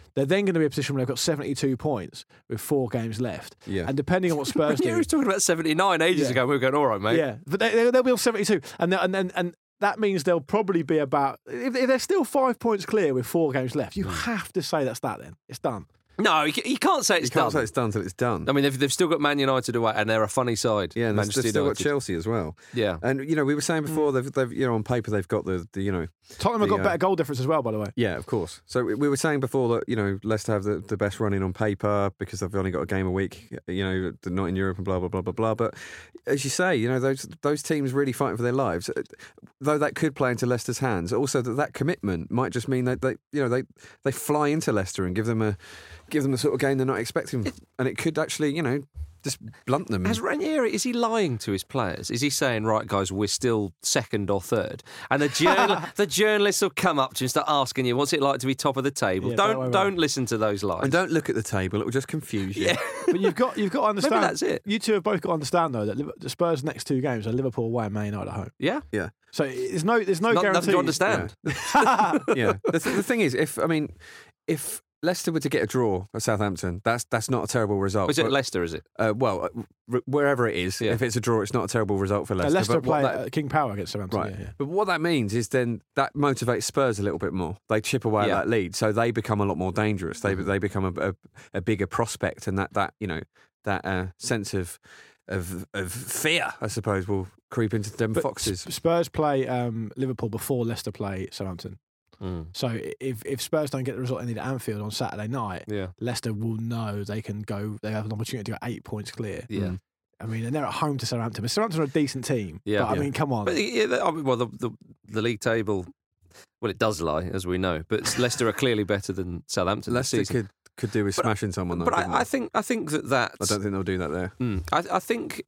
Speaker 20: They're then going to be in a position where they've got seventy-two points with four games left.
Speaker 21: Yeah.
Speaker 20: And depending on what Spurs do...
Speaker 19: You were talking about seventy-nine ages
Speaker 20: Yeah.
Speaker 19: ago. We were going, all right, mate.
Speaker 20: Yeah, but they, they'll be on seventy-two. And, and, and, and that means they'll probably be about... If, if they're still five points clear with four games left, you have to say that's that then. It's done.
Speaker 19: No, you, you can't say it's
Speaker 21: you can't
Speaker 19: done.
Speaker 21: say it's done until it's done.
Speaker 19: I mean, they've, they've still got Man United away, and they're a funny side.
Speaker 21: Yeah, and they've,
Speaker 19: Manchester
Speaker 21: they've still
Speaker 19: United.
Speaker 21: got Chelsea as well.
Speaker 19: Yeah.
Speaker 21: And, you know, we were saying before, they've, they've you know, on paper, they've got the, the you know...
Speaker 20: Tottenham have
Speaker 21: the,
Speaker 20: got
Speaker 21: uh,
Speaker 20: better goal difference as well, by the way.
Speaker 21: Yeah, of course. So we we were saying before that, you know, Leicester have the, the best running on paper because they've only got a game a week, you know, not in Europe and blah, blah, blah, blah, blah. But as you say, you know, those those teams really fighting for their lives, though that could play into Leicester's hands. Also, that that commitment might just mean that they, you know, they, they fly into Leicester and give them a give them the sort of game they're not expecting. And it could actually, you know, just blunt them.
Speaker 19: Has Ranieri, is he lying to his players? Is he saying, right, guys, we're still second or third? And the journal, the journalists will come up to you and start asking you, what's it like to be top of the table?
Speaker 20: Yeah,
Speaker 19: don't
Speaker 20: don't worry,
Speaker 19: don't listen to those lies.
Speaker 21: And don't look at the table; it will just confuse you.
Speaker 19: Yeah.
Speaker 20: But you've got you've got to understand.
Speaker 19: Maybe that's it.
Speaker 20: You two have both got to understand though that Liv- the Spurs' next two games are Liverpool away and Man United at home.
Speaker 19: Yeah,
Speaker 21: yeah.
Speaker 20: So there's no there's no
Speaker 19: Not,
Speaker 20: guarantee.
Speaker 19: nothing to understand.
Speaker 21: Yeah. yeah. The, th- the thing is, if I mean, if Leicester were to get a draw at Southampton, that's that's not a terrible result.
Speaker 19: Was it
Speaker 21: But-
Speaker 19: Leicester, is it?
Speaker 21: Uh, well, uh, r- wherever it is,
Speaker 19: Yeah.
Speaker 21: if it's a draw, it's not a terrible result for
Speaker 20: Uh,
Speaker 21: Leicester.
Speaker 20: Leicester
Speaker 21: But what
Speaker 20: play
Speaker 21: that-
Speaker 20: at King Power against Southampton.
Speaker 21: Right.
Speaker 20: Yeah, yeah.
Speaker 21: But what that means is then that motivates Spurs a little bit more. They chip away
Speaker 19: Yeah.
Speaker 21: at that lead, so they become a lot more dangerous. They
Speaker 20: Mm-hmm.
Speaker 21: they become a, a, a bigger prospect, and that, that you know that uh, sense of, of of fear, I suppose, will creep into them
Speaker 20: But
Speaker 21: foxes.
Speaker 20: S- Spurs play um, Liverpool before Leicester play Southampton.
Speaker 19: Mm.
Speaker 20: So if if Spurs don't get the result they need at Anfield on Saturday night,
Speaker 19: Yeah.
Speaker 20: Leicester will know they can go. They have an opportunity to go eight points clear.
Speaker 19: Yeah.
Speaker 20: I mean, and they're at home to Southampton. But Southampton are a decent team.
Speaker 19: Yeah.
Speaker 20: But I
Speaker 19: Yeah.
Speaker 20: mean, come on.
Speaker 19: But yeah, the- I mean, well, the, the the league table, well, it does lie, as we know. But Leicester are clearly better than Southampton this
Speaker 21: Leicester
Speaker 19: season.
Speaker 21: could could do with
Speaker 19: But-
Speaker 21: smashing someone, though.
Speaker 19: But
Speaker 21: couldn't
Speaker 19: I, I
Speaker 21: they?
Speaker 19: think I think that that
Speaker 21: I don't think they'll do that there.
Speaker 19: Mm. I, I think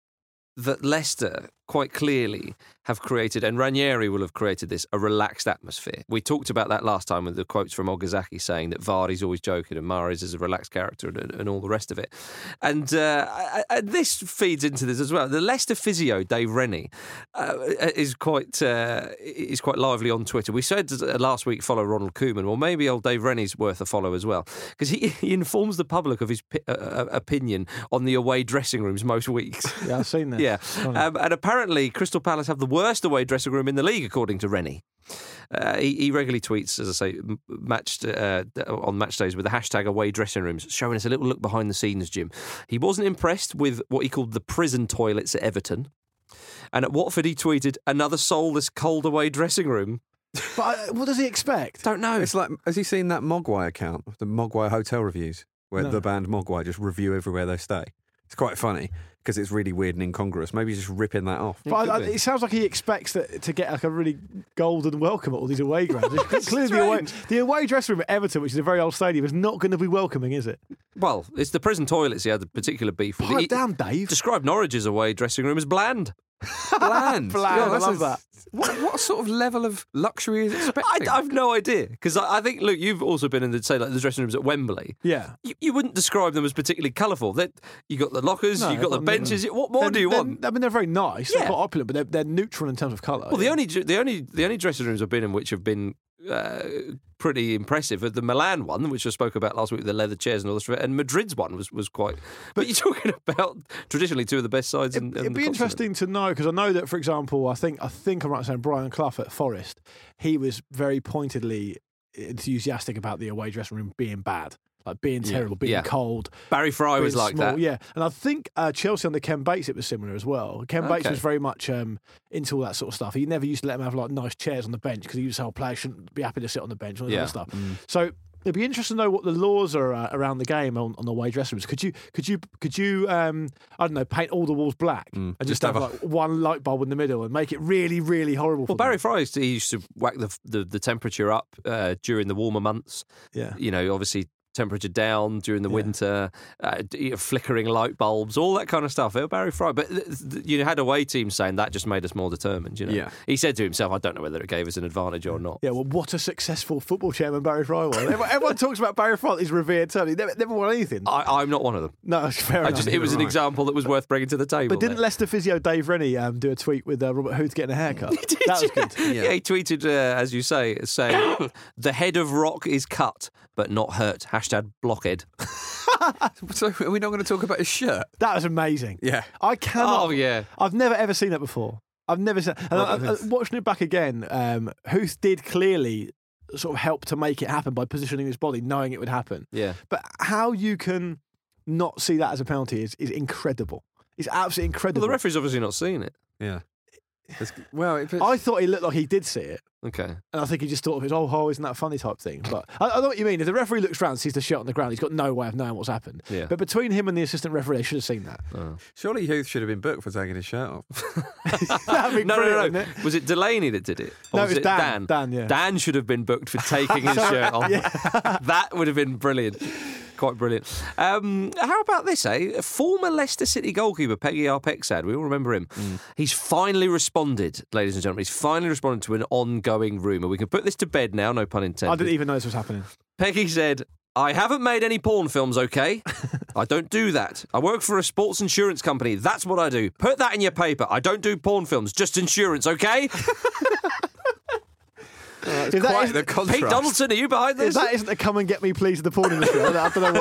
Speaker 19: that Leicester quite clearly have created, and Ranieri will have created this, a relaxed atmosphere. We talked about that last time with the quotes from Ogazaki saying that Vardy's always joking and Mahrez is a relaxed character and, and all the rest of it. And, uh, I, I, this feeds into this as well. The Leicester physio, Dave Rennie, uh, is quite uh, is quite lively on Twitter. We said uh, last week, follow Ronald Koeman. Well, maybe old Dave Rennie's worth a follow as well, because he, he informs the public of his pi- uh, opinion on the away dressing rooms most weeks.
Speaker 20: Yeah, I've seen that.
Speaker 19: Yeah, um, and apparently Crystal Palace have the worst away dressing room in the league, according to Rennie. Uh, he, he regularly tweets, as I say, m- matched uh, on match days with the hashtag away dressing rooms, showing us a little look behind the scenes, Jim. He wasn't impressed with what he called the prison toilets at Everton. And at Watford, he tweeted, another soulless, cold away dressing room.
Speaker 20: But uh, what does he expect?
Speaker 19: Don't know.
Speaker 21: It's like, has he seen that Mogwai account, the Mogwai hotel reviews, where
Speaker 20: No.
Speaker 21: the band Mogwai just review everywhere they stay? It's quite funny because it's really weird and incongruous. Maybe he's just ripping that off.
Speaker 20: But I, I, it sounds like he expects that, to get like a really golden welcome at all these away grounds. Clearly, the away, the away dressing room at Everton, which is a very old stadium, is not going to be welcoming, is it?
Speaker 19: Well, it's the prison toilets he had a particular beef with.
Speaker 20: Pipe
Speaker 19: He
Speaker 20: down, Dave.
Speaker 19: described Norwich's away dressing room as bland.
Speaker 21: Bland.
Speaker 20: Bland, I
Speaker 21: that's
Speaker 20: love
Speaker 21: a-
Speaker 20: that.
Speaker 21: What, what sort of level of luxury is
Speaker 19: I,
Speaker 21: expecting?
Speaker 19: I've no idea, because I, I think, look, you've also been in the, say, like the dressing rooms at Wembley.
Speaker 20: Yeah.
Speaker 19: You, you wouldn't describe them as particularly colourful. That you got the lockers,
Speaker 20: No,
Speaker 19: you got the
Speaker 20: not-
Speaker 19: benches. What more
Speaker 20: They're-
Speaker 19: do you
Speaker 20: they're-
Speaker 19: want?
Speaker 20: I mean, they're very nice.
Speaker 19: Yeah.
Speaker 20: They're quite opulent, but they're, they're neutral in terms of colour.
Speaker 19: Well, the
Speaker 20: yeah.
Speaker 19: only the only the only dressing rooms I've been in which have been uh, pretty impressive are the Milan one, which I spoke about last week, the leather chairs and all this, and Madrid's one was, was quite. But you're talking about traditionally two of the best sides in, in
Speaker 20: It'd
Speaker 19: the
Speaker 20: be
Speaker 19: continent.
Speaker 20: interesting to know, because I know that, for example, I think I think I'm right in saying Brian Clough at Forest, he was very pointedly enthusiastic about the away dressing room being bad, like being
Speaker 19: Yeah.
Speaker 20: terrible, being
Speaker 19: Yeah.
Speaker 20: cold.
Speaker 19: Barry Fry was
Speaker 20: being
Speaker 19: like
Speaker 20: small,
Speaker 19: that.
Speaker 20: yeah. And I think uh, Chelsea under Ken Bates, it was similar as well. Ken Bates
Speaker 19: Okay.
Speaker 20: was very much um, into all that sort of stuff. He never used to let him have like nice chairs on the bench because he used to say, "Oh, players shouldn't be happy to sit on the bench," and all that
Speaker 19: Yeah.
Speaker 20: kind of stuff. So. It'd be interesting to know what the laws are uh, around the game on, on the away dressing rooms. Could you, could you, could you, um, I don't know, paint all the walls black and just,
Speaker 21: just
Speaker 20: have,
Speaker 21: have a-
Speaker 20: like one light bulb in the middle and make it really, really horrible?
Speaker 19: Well,
Speaker 20: for
Speaker 19: Barry
Speaker 20: them?
Speaker 19: Fry used to, he used to whack the, the the temperature up uh, during the warmer months.
Speaker 20: Yeah.
Speaker 19: You know, obviously temperature down during the winter, uh, you know, flickering light bulbs, all that kind of stuff. Barry Fry. But th- th- you had away teams saying that just made us more determined, you know.
Speaker 21: Yeah.
Speaker 19: He said to himself, I don't know whether it gave us an advantage or not.
Speaker 20: Yeah, well, what a successful football chairman Barry Fry was. Everyone, everyone talks about Barry Fry, his revered term. He never, never won anything.
Speaker 19: I, I'm not one of them.
Speaker 20: No, it's fair
Speaker 19: I
Speaker 20: enough.
Speaker 19: just, it was an
Speaker 20: Right.
Speaker 19: example that was worth bringing to the table.
Speaker 20: But didn't
Speaker 19: there.
Speaker 20: Leicester physio Dave Rennie um, do a tweet with uh, Robert Huth getting a haircut? That was good.
Speaker 19: Yeah. he tweeted, uh, as you say, saying, the head of rock is cut, but not hurt. Hashtag blockhead.
Speaker 21: So are we not going to talk about his shirt?
Speaker 20: That was amazing.
Speaker 21: Yeah.
Speaker 20: I cannot.
Speaker 19: Oh, yeah.
Speaker 20: I've never ever seen it before. I've never seen. And I, I, watching it back again, um, Huth did clearly sort of help to make it happen by positioning his body, knowing it would happen.
Speaker 19: Yeah.
Speaker 20: But how you can not see that as a penalty is is incredible. It's absolutely incredible.
Speaker 19: Well, the referee's obviously not seen it.
Speaker 21: Yeah. It's, well, it,
Speaker 20: I thought he looked like he did see it.
Speaker 19: Okay.
Speaker 20: And I think he just thought of it, oh, oh, isn't that funny type thing. But I, I know what you mean. If the referee looks round, sees the shot on the ground, he's got no way of knowing what's happened.
Speaker 19: Yeah.
Speaker 20: But between him and the assistant referee, they should have seen that.
Speaker 19: Oh.
Speaker 21: Surely Huth should have been booked for taking his shirt off.
Speaker 20: That'd be
Speaker 19: No, no,
Speaker 20: brilliant,
Speaker 19: no.
Speaker 20: wouldn't it?
Speaker 19: Was it Delaney that did it? Or
Speaker 20: No,
Speaker 19: was
Speaker 20: it was Dan. Dan, yeah.
Speaker 19: Dan should have been booked for taking his
Speaker 20: So-
Speaker 19: shirt off.
Speaker 20: yeah.
Speaker 19: That would have been brilliant. Quite brilliant. Um, how about this, eh? Former Leicester City goalkeeper Peggy Arpexad, we all remember him.
Speaker 20: Mm.
Speaker 19: He's finally responded, ladies and gentlemen. He's finally responded to an ongoing rumour. We can put this to bed now, no pun intended.
Speaker 20: I didn't even know this was happening.
Speaker 19: Peggy said, I haven't made any porn films, okay? I don't do that. I work for a sports insurance company. That's what I do. Put that in your paper. I don't do porn films, just insurance, okay?
Speaker 20: If that
Speaker 21: quite
Speaker 20: isn't-
Speaker 21: the contrast.
Speaker 19: Pete Donaldson, are you behind
Speaker 20: If
Speaker 19: this?
Speaker 20: that isn't a come and get me please of the porn industry, I don't I don't know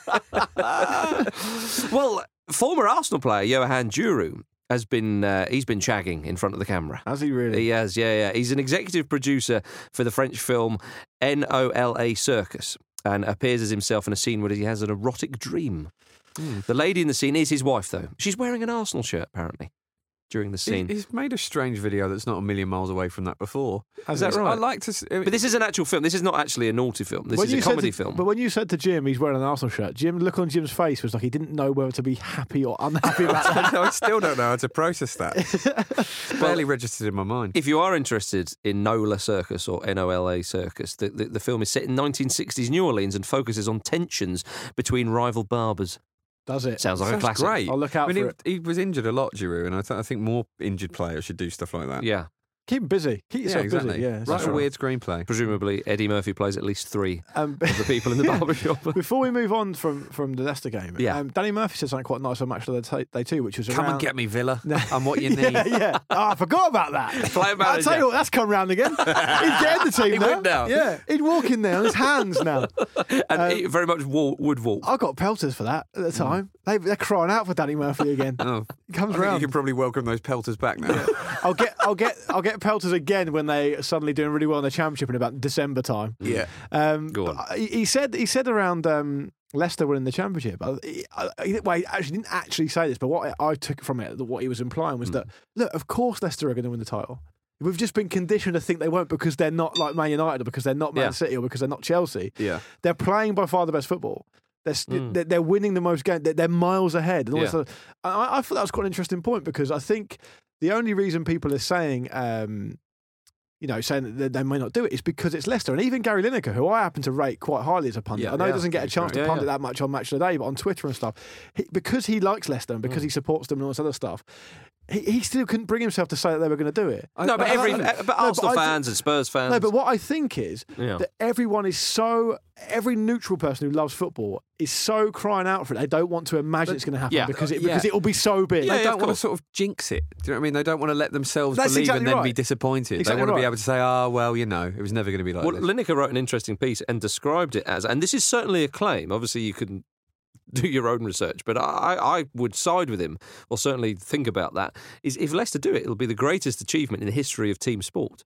Speaker 20: what is.
Speaker 19: Well, former Arsenal player Johan Djourou has been uh, he's been shagging in front of the camera.
Speaker 20: Has he really?
Speaker 19: He has, yeah, yeah. He's an executive producer for the French film N O L A Circus and appears as himself in a scene where he has an erotic dream.
Speaker 21: Hmm.
Speaker 19: The lady in the scene is his wife, though. She's wearing an Arsenal shirt, apparently, during the
Speaker 21: He-
Speaker 19: scene.
Speaker 21: He's made a strange video that's not a million miles away from that before.
Speaker 19: Is that right?
Speaker 21: I like to. s- I mean,
Speaker 19: But this is an actual film. This is not actually a naughty film. This
Speaker 20: When
Speaker 19: is a
Speaker 20: you said
Speaker 19: comedy
Speaker 20: to-
Speaker 19: film.
Speaker 20: But when you said to Jim he's wearing an Arsenal shirt, Jim, look on Jim's face was like he didn't know whether to be happy or unhappy about that.
Speaker 21: I still don't know how to process that. It's barely registered in my mind.
Speaker 19: If you are interested in Nola Circus or N O L A Circus, the, the, the film is set in nineteen sixties New Orleans and focuses on tensions between rival barbers.
Speaker 20: Does it?
Speaker 19: Sounds like a
Speaker 21: Sounds
Speaker 19: classic.
Speaker 21: great.
Speaker 20: I'll look out
Speaker 21: I mean,
Speaker 20: for
Speaker 21: he,
Speaker 20: it.
Speaker 21: he was injured a lot, Giroud, and I, th- I think more injured players should do stuff like that.
Speaker 19: Yeah.
Speaker 20: Keep him busy. Keep
Speaker 21: Yeah,
Speaker 20: yourself
Speaker 21: exactly.
Speaker 20: busy. Yeah,
Speaker 21: Write
Speaker 20: that's
Speaker 21: a
Speaker 20: right.
Speaker 21: weird screenplay.
Speaker 19: Presumably, Eddie Murphy plays at least three
Speaker 20: Um,
Speaker 19: of the people in the barber shop.
Speaker 20: Before we move on from, from the Leicester game,
Speaker 19: Yeah.
Speaker 20: um, Danny Murphy said something quite nice on Match of the Day Day too, which was
Speaker 21: Come
Speaker 20: around...
Speaker 21: and get me, Villa. I'm what you need.
Speaker 20: yeah, yeah. Oh, I forgot about that.
Speaker 19: Player
Speaker 20: I'll
Speaker 19: manager.
Speaker 20: tell you what, that's come round again. He's getting the team
Speaker 19: He
Speaker 20: now.
Speaker 19: went now.
Speaker 20: Yeah, he'd walk in there on his hands now.
Speaker 19: and
Speaker 20: Um,
Speaker 19: he very much wa- would walk.
Speaker 20: I got pelters for that at the time. They, they're crying out for Danny Murphy again.
Speaker 21: Oh,
Speaker 20: He comes
Speaker 21: I think
Speaker 20: round.
Speaker 21: you can probably welcome those pelters back now.
Speaker 20: I'll get, I'll get, I'll get pelters again when they are suddenly doing really well in the championship in about December time.
Speaker 21: Yeah.
Speaker 20: Um,
Speaker 19: Go on.
Speaker 20: but He, he said, he said around um, Leicester were in the championship. I, he, I, he- well, he actually didn't actually say this, but what I, I took from it, that what he was implying was that look, of course Leicester are going to win the title. We've just been conditioned to think they won't because they're not like Man United or because they're not Man
Speaker 19: Yeah.
Speaker 20: City or because they're not Chelsea.
Speaker 21: Yeah.
Speaker 20: They're playing by far the best football. They're, st-
Speaker 19: Mm.
Speaker 20: they're, they're winning the most games. They're, they're miles ahead. And all this
Speaker 19: Yeah.
Speaker 20: stuff. And I, I thought that was quite an interesting point because I think the only reason people are saying, um, you know, saying that they, they may not do it is because it's Leicester. And even Gary Lineker, who I happen to rate quite highly as a pundit,
Speaker 21: Yeah,
Speaker 20: I know
Speaker 21: yeah,
Speaker 20: he doesn't get a
Speaker 21: he's
Speaker 20: chance
Speaker 21: great.
Speaker 20: to
Speaker 19: Yeah,
Speaker 20: pundit
Speaker 19: yeah.
Speaker 20: that much on Match of the Day, but on Twitter and stuff, he, because he likes Leicester and
Speaker 21: Mm.
Speaker 20: because he supports them and all this other stuff, he, he still couldn't bring himself to say that they were going to do it.
Speaker 19: no, but
Speaker 20: I-
Speaker 19: every
Speaker 20: I-
Speaker 19: but
Speaker 20: no,
Speaker 19: Arsenal
Speaker 20: I thi-
Speaker 19: fans and Spurs fans.
Speaker 20: No, but what I think is
Speaker 19: Yeah.
Speaker 20: that everyone is so, every neutral person who loves football is so crying out for it. They don't want to imagine it's going to happen
Speaker 19: yeah.
Speaker 20: because it
Speaker 21: Yeah.
Speaker 20: because it'll be so big.
Speaker 19: Yeah,
Speaker 21: They
Speaker 19: yeah,
Speaker 21: don't
Speaker 19: of
Speaker 21: want to
Speaker 19: course.
Speaker 21: sort of jinx it. Do you know what I mean? They don't want to let themselves
Speaker 20: That's
Speaker 21: believe
Speaker 20: exactly
Speaker 21: and then
Speaker 20: right.
Speaker 21: be disappointed.
Speaker 20: Exactly
Speaker 21: they want to
Speaker 20: right.
Speaker 21: be able to say, oh, well, you know, it was never going to be like
Speaker 19: Well,
Speaker 21: this.
Speaker 19: Lineker wrote an interesting piece and described it as, and this is certainly a claim. Obviously, you can do your own research, but I, I would side with him, or certainly think about that. Is if Leicester do it, it'll be the greatest achievement in the history of team sport.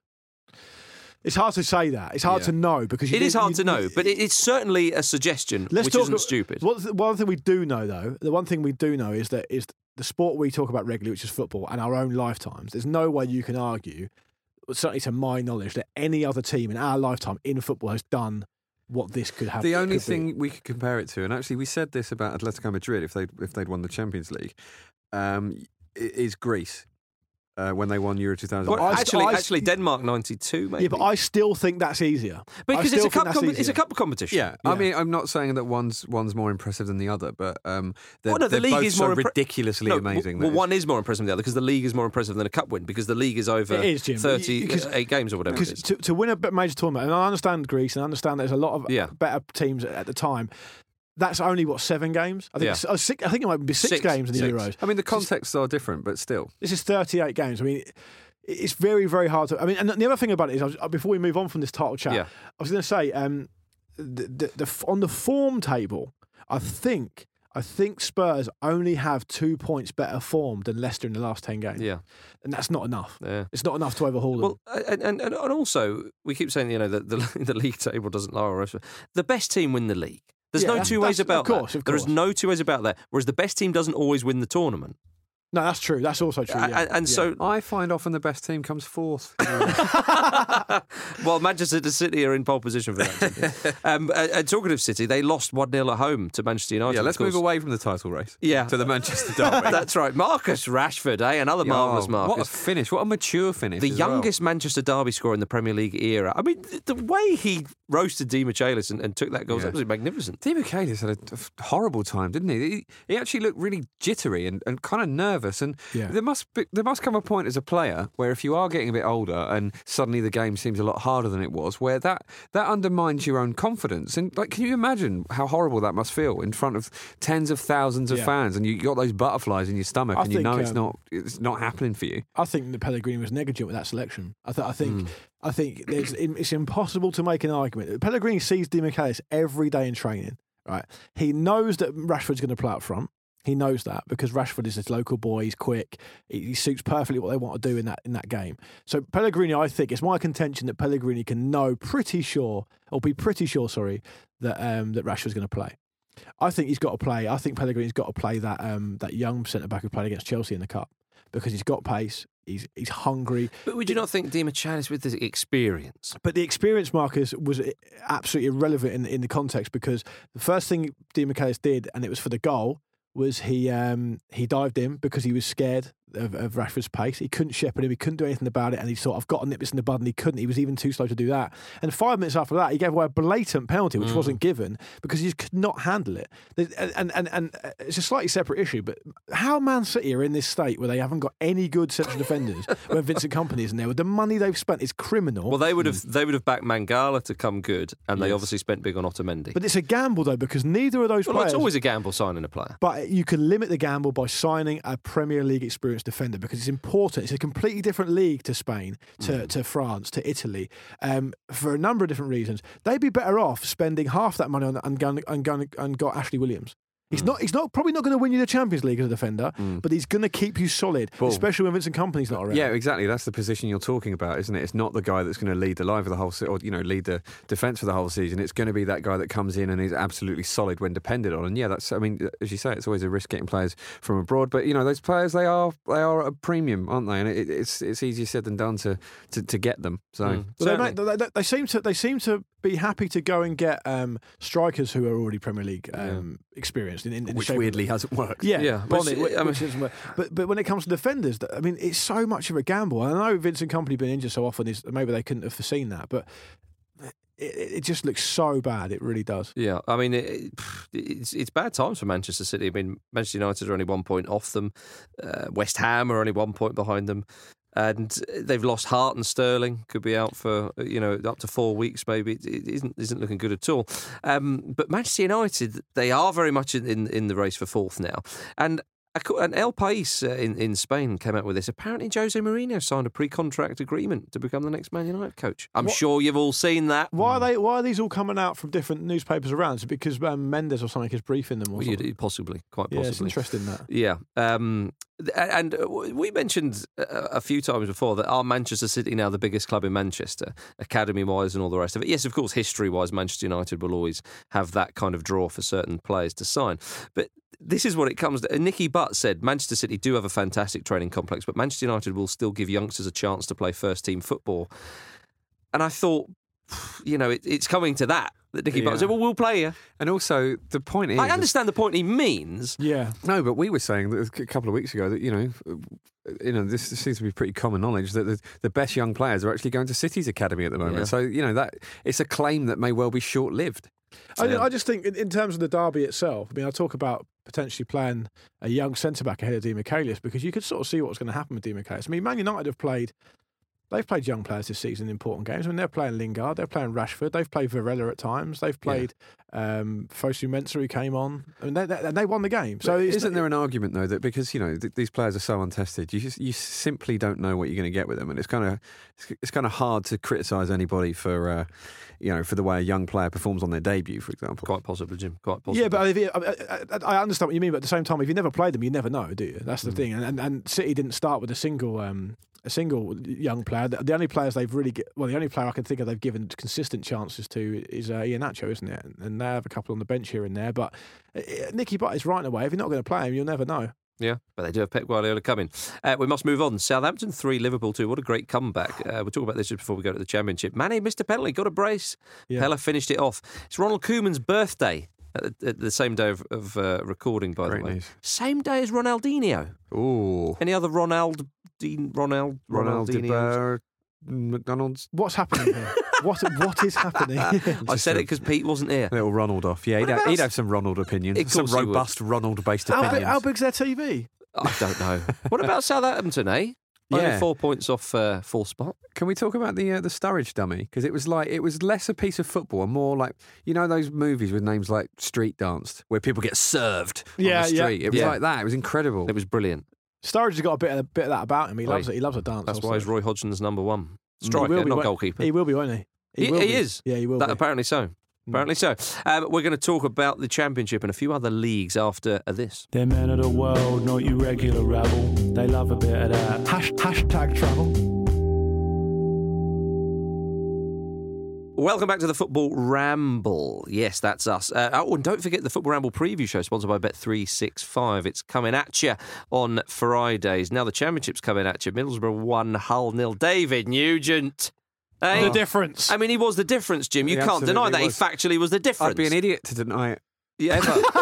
Speaker 20: It's hard to say that. It's hard
Speaker 21: Yeah.
Speaker 20: to know because you
Speaker 19: It is
Speaker 20: didn't-
Speaker 19: hard
Speaker 20: you-
Speaker 19: to know, but it, it's certainly a suggestion,
Speaker 20: Let's
Speaker 19: which
Speaker 20: talk
Speaker 19: isn't
Speaker 20: about-
Speaker 19: stupid.
Speaker 20: What, one thing we do know, though, the one thing we do know is that is the sport we talk about regularly, which is football, and our own lifetimes. There's no way you can argue, certainly to my knowledge, that any other team in our lifetime in football has done what this could happen.
Speaker 21: The only
Speaker 20: could be.
Speaker 21: thing we could compare it to, and actually we said this about Atletico Madrid if they if they'd won the Champions League, um, i- is Greece. uh, when they won Euro two thousand.
Speaker 19: Well,
Speaker 20: I-
Speaker 19: actually,
Speaker 20: I-
Speaker 19: actually, Denmark ninety-two, maybe.
Speaker 20: Yeah, but I still think that's easier. I
Speaker 19: because
Speaker 20: still
Speaker 19: it's a
Speaker 20: think
Speaker 19: cup,
Speaker 20: that's
Speaker 19: com- it's a
Speaker 20: easier.
Speaker 19: cup competition.
Speaker 21: Yeah, I mean, I'm not saying that one's one's more impressive than the other, but um, they're,
Speaker 19: Well, no, the
Speaker 21: they're
Speaker 19: league
Speaker 21: both
Speaker 19: is
Speaker 21: so
Speaker 19: more impre-
Speaker 21: ridiculously
Speaker 19: No,
Speaker 21: amazing.
Speaker 19: Well,
Speaker 21: that
Speaker 19: one is more impressive than the other because the league is more impressive than a cup win because the league is over
Speaker 20: It is, Jim.
Speaker 19: thirty-eight games or whatever it
Speaker 20: Because
Speaker 19: is.
Speaker 20: to, to win a major tournament, and I understand Greece, and I understand there's a lot of
Speaker 19: Yeah.
Speaker 20: better teams at the time. That's only what seven games. I think.
Speaker 21: Yeah.
Speaker 20: It's, oh, six, I think it might be six,
Speaker 21: Six.
Speaker 20: games in the
Speaker 21: Six.
Speaker 20: Euros.
Speaker 21: I mean, the contexts are different, but still.
Speaker 20: This is thirty-eight games. I mean, it- it's very, very hard to. I mean, and the other thing about it is, I was, before we move on from this title chat,
Speaker 19: Yeah.
Speaker 20: I was going to say, um, the, the, the on the form table, I think, I think Spurs only have two points better form than Leicester in the last ten games.
Speaker 19: Yeah,
Speaker 20: and that's not enough.
Speaker 19: Yeah.
Speaker 20: It's not enough to overhaul them.
Speaker 19: Well, and, and and also we keep saying you know that the, the league table doesn't lower us. The best team win the league. There's
Speaker 20: Yeah,
Speaker 19: no
Speaker 20: that's-
Speaker 19: two ways
Speaker 20: that's-
Speaker 19: about
Speaker 20: of course,
Speaker 19: that.
Speaker 20: of
Speaker 19: There is
Speaker 20: course.
Speaker 19: no two ways about that. Whereas the best team doesn't always win the tournament.
Speaker 20: No, that's true. That's also true. Yeah.
Speaker 19: And, and
Speaker 20: Yeah.
Speaker 19: so
Speaker 21: I find often the best team comes fourth.
Speaker 19: well, Manchester City are in pole position for that. um, and, and talking of City, they lost one nil at home to Manchester United.
Speaker 21: Yeah,
Speaker 19: of
Speaker 21: let's move
Speaker 19: course.
Speaker 21: away from the title race.
Speaker 19: Yeah.
Speaker 21: To the Manchester derby.
Speaker 19: That's right. Marcus Rashford, eh? Another
Speaker 21: Yeah,
Speaker 19: marvellous Marcus.
Speaker 21: What a finish. What a mature finish.
Speaker 19: The
Speaker 21: as well.
Speaker 19: youngest Manchester derby scorer in the Premier League era. I mean, the, the way he roasted Di Michaelis and, and took that goal was
Speaker 21: Yeah.
Speaker 19: absolutely magnificent.
Speaker 21: Di Michaelis had a, a horrible time, didn't he? he? He actually looked really jittery and, and kind of nervous. And
Speaker 20: Yeah.
Speaker 21: there must be, there must come a point as a player where if you are getting a bit older and suddenly the game seems a lot harder than it was, where that that undermines your own confidence. And like, can you imagine how horrible that must feel in front of tens of thousands of
Speaker 20: Yeah.
Speaker 21: fans, and you got those butterflies in your stomach,
Speaker 20: I
Speaker 21: and you
Speaker 20: think,
Speaker 21: know it's
Speaker 20: um,
Speaker 21: not it's not happening for you.
Speaker 20: I think that Pellegrini was negligent with that selection. I, th- I think
Speaker 21: Mm.
Speaker 20: I think there's, it's impossible to make an argument. Pellegrini sees Di Michaelis every day in training. Right, he knows that Rashford's going to play up front. He knows that because Rashford is his local boy. He's quick. He, he suits perfectly what they want to do in that in that game. So Pellegrini, I think, it's my contention that Pellegrini can know pretty sure, or be pretty sure, sorry, that um, that Rashford's going to play. I think he's got to play. I think Pellegrini's got to play that um, that young centre back who played against Chelsea in the cup because he's got pace. He's he's hungry.
Speaker 19: But would you not think Di Michaelis with the experience?
Speaker 20: But the experience, Marcus, was absolutely irrelevant in in the context because the first thing Di Michaelis did, and it was for the goal, was he um, he dived in because he was scared of, of Rashford's pace. He couldn't shepherd him. He couldn't do anything about it. And he thought, I've got to nip this in the bud, and he couldn't. He was even too slow to do that. And five minutes after that, he gave away a blatant penalty, which
Speaker 19: Mm.
Speaker 20: wasn't given because he just could not handle it. And, and, and, and it's a slightly separate issue, but how Man City are in this state where they haven't got any good central defenders, when Vincent Kompany is in there, with the money they've spent is criminal.
Speaker 19: Well, they would have they would have backed Mangala to come good, and they
Speaker 20: Yes.
Speaker 19: obviously spent big on Otamendi.
Speaker 20: But it's a gamble, though, because neither of those
Speaker 19: well,
Speaker 20: players...
Speaker 19: it's always a gamble signing a player.
Speaker 20: But you can limit the gamble by signing a Premier League experienced defender because it's important. It's a completely different league to Spain, to,
Speaker 19: Mm.
Speaker 20: to France, to Italy, um, for a number of different reasons. They'd be better off spending half that money on and going and, going and got Ashley Williams. He's not. He's not probably not going to win you the Champions League as a defender, but he's going to keep you solid,
Speaker 21: Well,
Speaker 20: especially when Vincent Kompany's not around.
Speaker 21: Yeah, exactly. That's the position you're talking about, isn't it? It's not the guy that's going to lead the line for the whole, se- or you know, lead the defence for the whole season. It's going to be that guy that comes in and is absolutely solid when depended on. And yeah, that's. I mean, as you say, it's always a risk getting players from abroad. But you know, those players they are they are at a premium, aren't they? And it, it's it's easier said than done to to, to get them. So
Speaker 19: Mm.
Speaker 20: Well, they, make- they, they, they seem to they seem to be happy to go and get um, strikers who are already Premier League um, experienced, in, in, in the
Speaker 21: which
Speaker 20: shape of-
Speaker 21: weirdly hasn't worked.
Speaker 20: Yeah,
Speaker 19: Yeah,
Speaker 20: Bonnet,
Speaker 19: which-
Speaker 20: which,
Speaker 19: I mean-
Speaker 20: doesn't work. But but when it comes to defenders, I mean, it's so much of a gamble. And I know Vincent Kompany being injured so often is maybe they couldn't have foreseen that, but it, it just looks so bad. It really does.
Speaker 19: Yeah, I mean, it, it's it's bad times for Manchester City. I mean, Manchester United are only one point off them. Uh, West Ham are only one point behind them. And they've lost Hart and Sterling, could be out for, you know, up to four weeks maybe. It isn't isn't looking good at all. Um, but Manchester United, they are very much in, in, in the race for fourth now. And And El País uh, in, in Spain came out with this. Apparently, Jose Mourinho signed a pre-contract agreement to become the next Man United coach. I'm
Speaker 20: What-
Speaker 19: sure you've all seen that.
Speaker 20: Why are they? Why are these all coming out from different newspapers around? Is it because um, Mendes or something is briefing them? Or
Speaker 19: Well,
Speaker 20: something?
Speaker 19: you- possibly, quite
Speaker 20: Yeah,
Speaker 19: possibly.
Speaker 20: it's interesting that.
Speaker 19: Yeah. Um, th- and uh, we mentioned uh, a few times before that are Manchester City now the biggest club in Manchester, academy-wise and all the rest of it? Yes, of course, history-wise, Manchester United will always have that kind of draw for certain players to sign. But this is what it comes to. Nicky Butt said Manchester City do have a fantastic training complex, but Manchester United will still give youngsters a chance to play first-team football. And I thought, you know, it, it's coming to that. that Nicky
Speaker 21: Yeah.
Speaker 19: Butt said, well, we'll play you.
Speaker 21: And also, the point is...
Speaker 19: I understand the point he means.
Speaker 20: Yeah.
Speaker 21: No, but we were saying that a couple of weeks ago that, you know, you know, this seems to be pretty common knowledge that the, the best young players are actually going to City's academy at the moment.
Speaker 19: Yeah.
Speaker 21: So, you know, that it's a claim that may well be short-lived.
Speaker 20: I, I just think, in, in terms of the derby itself, I mean, I talk about potentially playing a young centre-back ahead of Di Michaelis because you could sort of see what's going to happen with Di Michaelis. I mean, Man United have played... They've played young players this season in important games. I mean, they're playing Lingard, they're playing Rashford, they've played Varela at times, they've played yeah. um, Fosu Mensah who came on, I mean, they, they, they won the game. So
Speaker 21: but isn't there an argument though that because you know th- these players are so untested, you just, you simply don't know what you're going to get with them, and it's kind of it's kind of hard to criticise anybody for uh, you know for the way a young player performs on their debut, for example.
Speaker 19: Quite possibly, Jim. Quite possibly.
Speaker 20: Yeah, but if you, I, I, I understand what you mean, but at the same time, if you never played them, you never know, do you? That's the mm. thing. And, and and City didn't start with a single. Um, A single young player. The, the only players they've really, get, well, the only player I can think of they've given consistent chances to is uh, Iheanacho, isn't it? And they have a couple on the bench here and there. But uh, Nicky Butt is right in a way. If you're not going to play him, you'll never know.
Speaker 19: Yeah, but they do have Pep Guardiola coming. Uh, we must move on. Southampton three, Liverpool two. What a great comeback. Uh, we'll talk about this just before we go to the Championship. Mane missed a penalty, got a brace.
Speaker 20: Yeah.
Speaker 19: Pella finished it off. It's Ronald Koeman's birthday. At the, at the same day of, of uh, recording, by
Speaker 21: Great
Speaker 19: the way.
Speaker 21: news.
Speaker 19: Same day as Ronaldinho.
Speaker 21: Ooh.
Speaker 19: Any other Ronald, Dean, Ronald,
Speaker 21: Ronald De
Speaker 19: Ronaldinho?
Speaker 21: Boer, McDonald's.
Speaker 20: What's happening here? what What is happening?
Speaker 19: I said it because Pete wasn't here.
Speaker 21: Little Ronald off. Yeah, he'd have, he'd have some Ronald opinions.
Speaker 19: Of
Speaker 21: Some
Speaker 19: course he would.
Speaker 21: robust Ronald-based
Speaker 20: How,
Speaker 21: opinions.
Speaker 20: big, how big's their T V?
Speaker 19: I don't know. What about Southampton, eh? Only
Speaker 21: Yeah.
Speaker 19: four points off uh, fourth spot.
Speaker 21: Can we talk about the uh, the Sturridge dummy? Because it was like it was less a piece of football and more like you know those movies with names like Street Danced, where people get served
Speaker 20: Yeah,
Speaker 21: on the
Speaker 20: yeah.
Speaker 21: street. It was
Speaker 19: Yeah.
Speaker 20: Uh,
Speaker 21: like that. It was incredible.
Speaker 19: It was brilliant.
Speaker 20: Sturridge has got a bit of, a bit of that about him. He
Speaker 19: Oh,
Speaker 20: loves
Speaker 19: he-
Speaker 20: it. He loves a dance.
Speaker 19: That's
Speaker 20: also.
Speaker 19: why he's Roy Hodgson's number one
Speaker 20: He
Speaker 19: striker,
Speaker 20: will be,
Speaker 19: not
Speaker 20: won't-
Speaker 19: goalkeeper.
Speaker 20: He will be, won't he?
Speaker 19: He,
Speaker 20: will
Speaker 19: he
Speaker 20: be.
Speaker 19: is.
Speaker 20: Yeah, he will
Speaker 19: That,
Speaker 20: be.
Speaker 19: apparently so. Apparently so. Um, we're going to talk about the Championship and a few other leagues after this.
Speaker 4: They're men of the world, not you regular rabble. They love a bit of that.
Speaker 20: Hash, hashtag travel.
Speaker 19: Welcome back to the Football Ramble. Yes, that's us. Uh, oh, and don't forget the Football Ramble preview show sponsored by Bet three sixty-five. It's coming at you on Fridays. Now the Championship's coming at you. Middlesbrough one, Hull nil. David Nugent. Hey?
Speaker 20: The difference.
Speaker 19: I mean, he was the difference, Jim. You
Speaker 21: He
Speaker 19: can't deny that.
Speaker 21: absolutely was.
Speaker 19: He factually was the difference.
Speaker 21: I'd be an idiot to deny it.
Speaker 19: Yeah.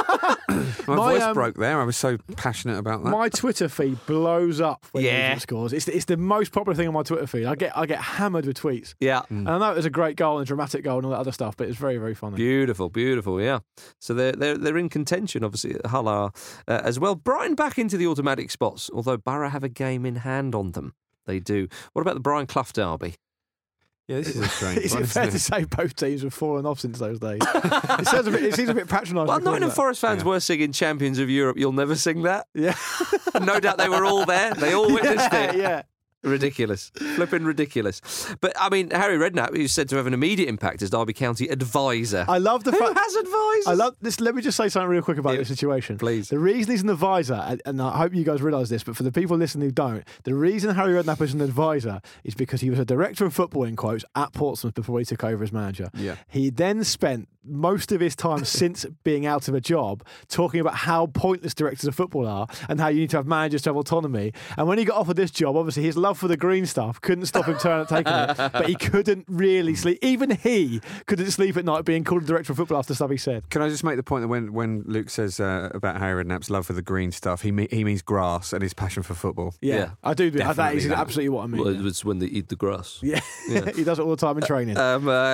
Speaker 21: My,
Speaker 20: My,
Speaker 21: voice
Speaker 20: um,
Speaker 21: broke there. I was so passionate about that.
Speaker 20: My Twitter feed blows up when
Speaker 19: Yeah.
Speaker 20: Nugent scores. It's the, it's the most popular thing on my Twitter feed. I get I get hammered with tweets.
Speaker 19: Yeah.
Speaker 20: And I know it was a great goal and a dramatic goal and all that other stuff, but it's very, very funny.
Speaker 19: Beautiful, beautiful, yeah. So they're they're they're in contention, obviously. Hull are uh, as well. Brighton back into the automatic spots, although Borough have a game in hand on them. They do. What about the Brian Clough derby?
Speaker 21: Yeah, this is a strange
Speaker 20: Is
Speaker 21: one,
Speaker 20: it fair
Speaker 21: isn't
Speaker 20: to
Speaker 21: it?
Speaker 20: say both teams have fallen off since those days? it, sounds a bit, it seems a bit patronising.
Speaker 19: Well,
Speaker 20: to call
Speaker 19: Nottingham
Speaker 20: that.
Speaker 19: Forest fans were singing "Champions of Europe." You'll never sing that.
Speaker 20: Yeah,
Speaker 19: no doubt they were all there. They all witnessed
Speaker 20: yeah,
Speaker 19: it.
Speaker 20: Yeah.
Speaker 19: Ridiculous. Flipping ridiculous. But, I mean, Harry Redknapp, who's said to have an immediate impact as Derby County advisor.
Speaker 20: I love the
Speaker 19: Who
Speaker 20: fact.
Speaker 19: has advisors?
Speaker 20: I love this. Let me just say something real quick about
Speaker 19: Yeah,
Speaker 20: this situation.
Speaker 19: please.
Speaker 20: The reason he's an advisor, and, and I hope you guys realise this, but for the people listening who don't, the reason Harry Redknapp is an advisor is because he was a director of football, in quotes, at Portsmouth before he took over as manager.
Speaker 21: Yeah.
Speaker 20: He then spent most of his time since being out of a job talking about how pointless directors of football are and how you need to have managers to have autonomy. And when he got offered this job, obviously his love for the green stuff couldn't stop him turning taking it, but he couldn't really sleep. Even he couldn't sleep at night being called a director of football after stuff he said.
Speaker 21: Can I just make the point that when, when Luke says uh, about Harry Redknapp's love for the green stuff, he me- he means grass and his passion for football.
Speaker 20: Yeah,
Speaker 19: Yeah,
Speaker 20: I do. do that
Speaker 21: definitely
Speaker 20: is
Speaker 21: that.
Speaker 20: absolutely what I mean.
Speaker 19: Well,
Speaker 20: yeah.
Speaker 19: it's when they eat the grass.
Speaker 20: Yeah,
Speaker 19: Yeah.
Speaker 20: he does it all the time in training.
Speaker 19: Um, uh,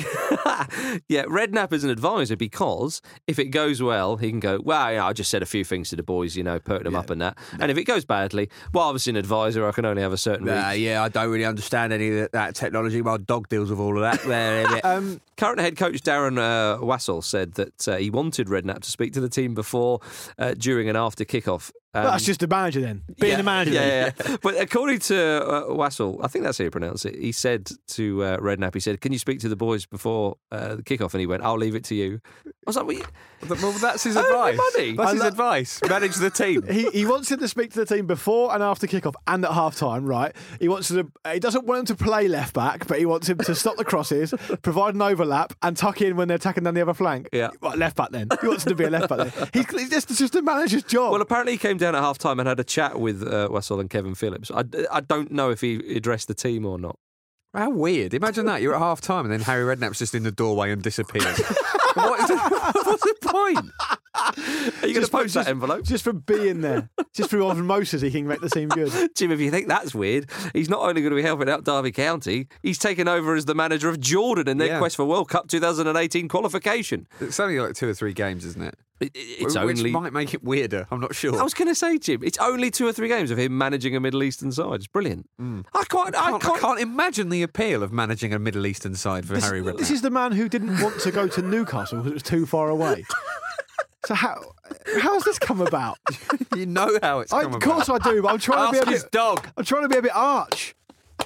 Speaker 19: yeah, Redknapp is an advisor because if it goes well, he can go, well, yeah, I just said a few things to the boys, you know, perking them up and that. And if it goes badly, well, obviously an advisor, I can only have a certain
Speaker 21: Uh,
Speaker 19: reach.
Speaker 21: yeah, I don't really understand any of that, that technology. My dog deals with all of that. There, there.
Speaker 20: Um,
Speaker 19: Current head coach Darren uh, Wassell said that uh, he wanted Redknapp to speak to the team before, uh, during and after kickoff. Um,
Speaker 20: Well, that's just the manager then. Being
Speaker 19: yeah,
Speaker 20: the manager.
Speaker 19: Yeah,
Speaker 20: then.
Speaker 19: yeah. But according to uh, Wassell, I think that's how you pronounce it, he said to uh, Redknapp, he said, can you speak to the boys before uh, the kickoff? And he went, I'll leave it to you. I was like, well, you-
Speaker 21: Well, that's his
Speaker 19: Owe me
Speaker 21: advice.
Speaker 19: money.
Speaker 21: That's
Speaker 20: I
Speaker 21: his
Speaker 20: lo-
Speaker 21: advice. Manage the team.
Speaker 20: He he wants him to speak to the team before and after kickoff and at half time, right? He wants to. He doesn't want him to play left back, but he wants him to stop the crosses, provide an overlap, and tuck in when they're attacking down the other flank.
Speaker 19: Yeah.
Speaker 20: What, left back then? He wants him to be a left back then. He's, he's just, it's just a manager's job.
Speaker 19: well, apparently he came down at half time and had a chat with uh, Wassell and Kevin Phillips. I, I don't know if he addressed the team or not.
Speaker 21: How weird. Imagine that. You're at half time and then Harry Redknapp's just in the doorway and disappears. what is the, what's the point?
Speaker 19: Are you going to post that envelope?
Speaker 20: Just for being there. Just for osmosis, he can make the team good.
Speaker 19: Jim, if you think that's weird, he's not only going to be helping out Derby County, he's taken over as the manager of Jordan in their
Speaker 21: Yeah.
Speaker 19: quest for World Cup twenty eighteen qualification.
Speaker 21: It's only like two or three games, isn't it?
Speaker 19: It, it's
Speaker 21: Which
Speaker 19: only.
Speaker 21: might make it weirder. I'm not sure.
Speaker 19: I was going to say, Jim, it's only two or three games of him managing a Middle Eastern side. It's brilliant.
Speaker 21: Mm.
Speaker 19: I can't.
Speaker 21: I
Speaker 19: I
Speaker 21: can't,
Speaker 19: can't.
Speaker 21: I can't imagine the appeal of managing a Middle Eastern side for
Speaker 20: This,
Speaker 21: Harry Redknapp.
Speaker 20: this is the man who didn't want to go to Newcastle because it was too far away. So how how has this come about?
Speaker 21: You know how it's
Speaker 20: I,
Speaker 21: come
Speaker 20: Of course
Speaker 21: about.
Speaker 20: I do, but I'm trying to
Speaker 21: Ask
Speaker 20: be a
Speaker 21: his
Speaker 20: bit.
Speaker 21: dog.
Speaker 20: I'm trying to be a bit arch.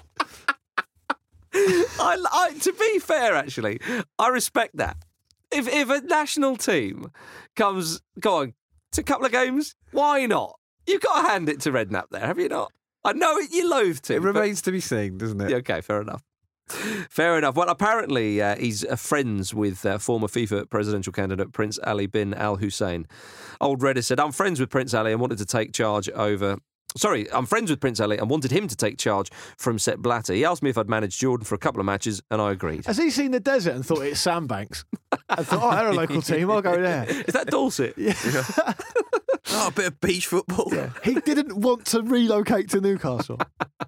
Speaker 19: I, I, to be fair, actually, I respect that. If if a national team comes, go on, to a couple of games, why not? You've got to hand it to Redknapp there, have you not? I know it, you loathe to.
Speaker 21: It
Speaker 19: but-
Speaker 21: remains to be seen, doesn't it?
Speaker 19: Yeah, okay, fair enough. Fair enough. Well, apparently uh, he's uh, friends with uh, former FIFA presidential candidate Prince Ali bin Al Hussein. Old Red has said, I'm friends with Prince Ali and wanted to take charge over... Sorry, I'm friends with Prince Ali and wanted him to take charge from Sepp Blatter. He asked me if I'd managed Jordan for a couple of matches and I agreed.
Speaker 20: Has he seen the desert and thought it's Sandbanks? I thought, oh, they're a local team. I'll go there.
Speaker 19: Is that Dorset?
Speaker 20: Yeah.
Speaker 21: Oh, a bit of beach football.
Speaker 20: Yeah. He didn't want to relocate to Newcastle.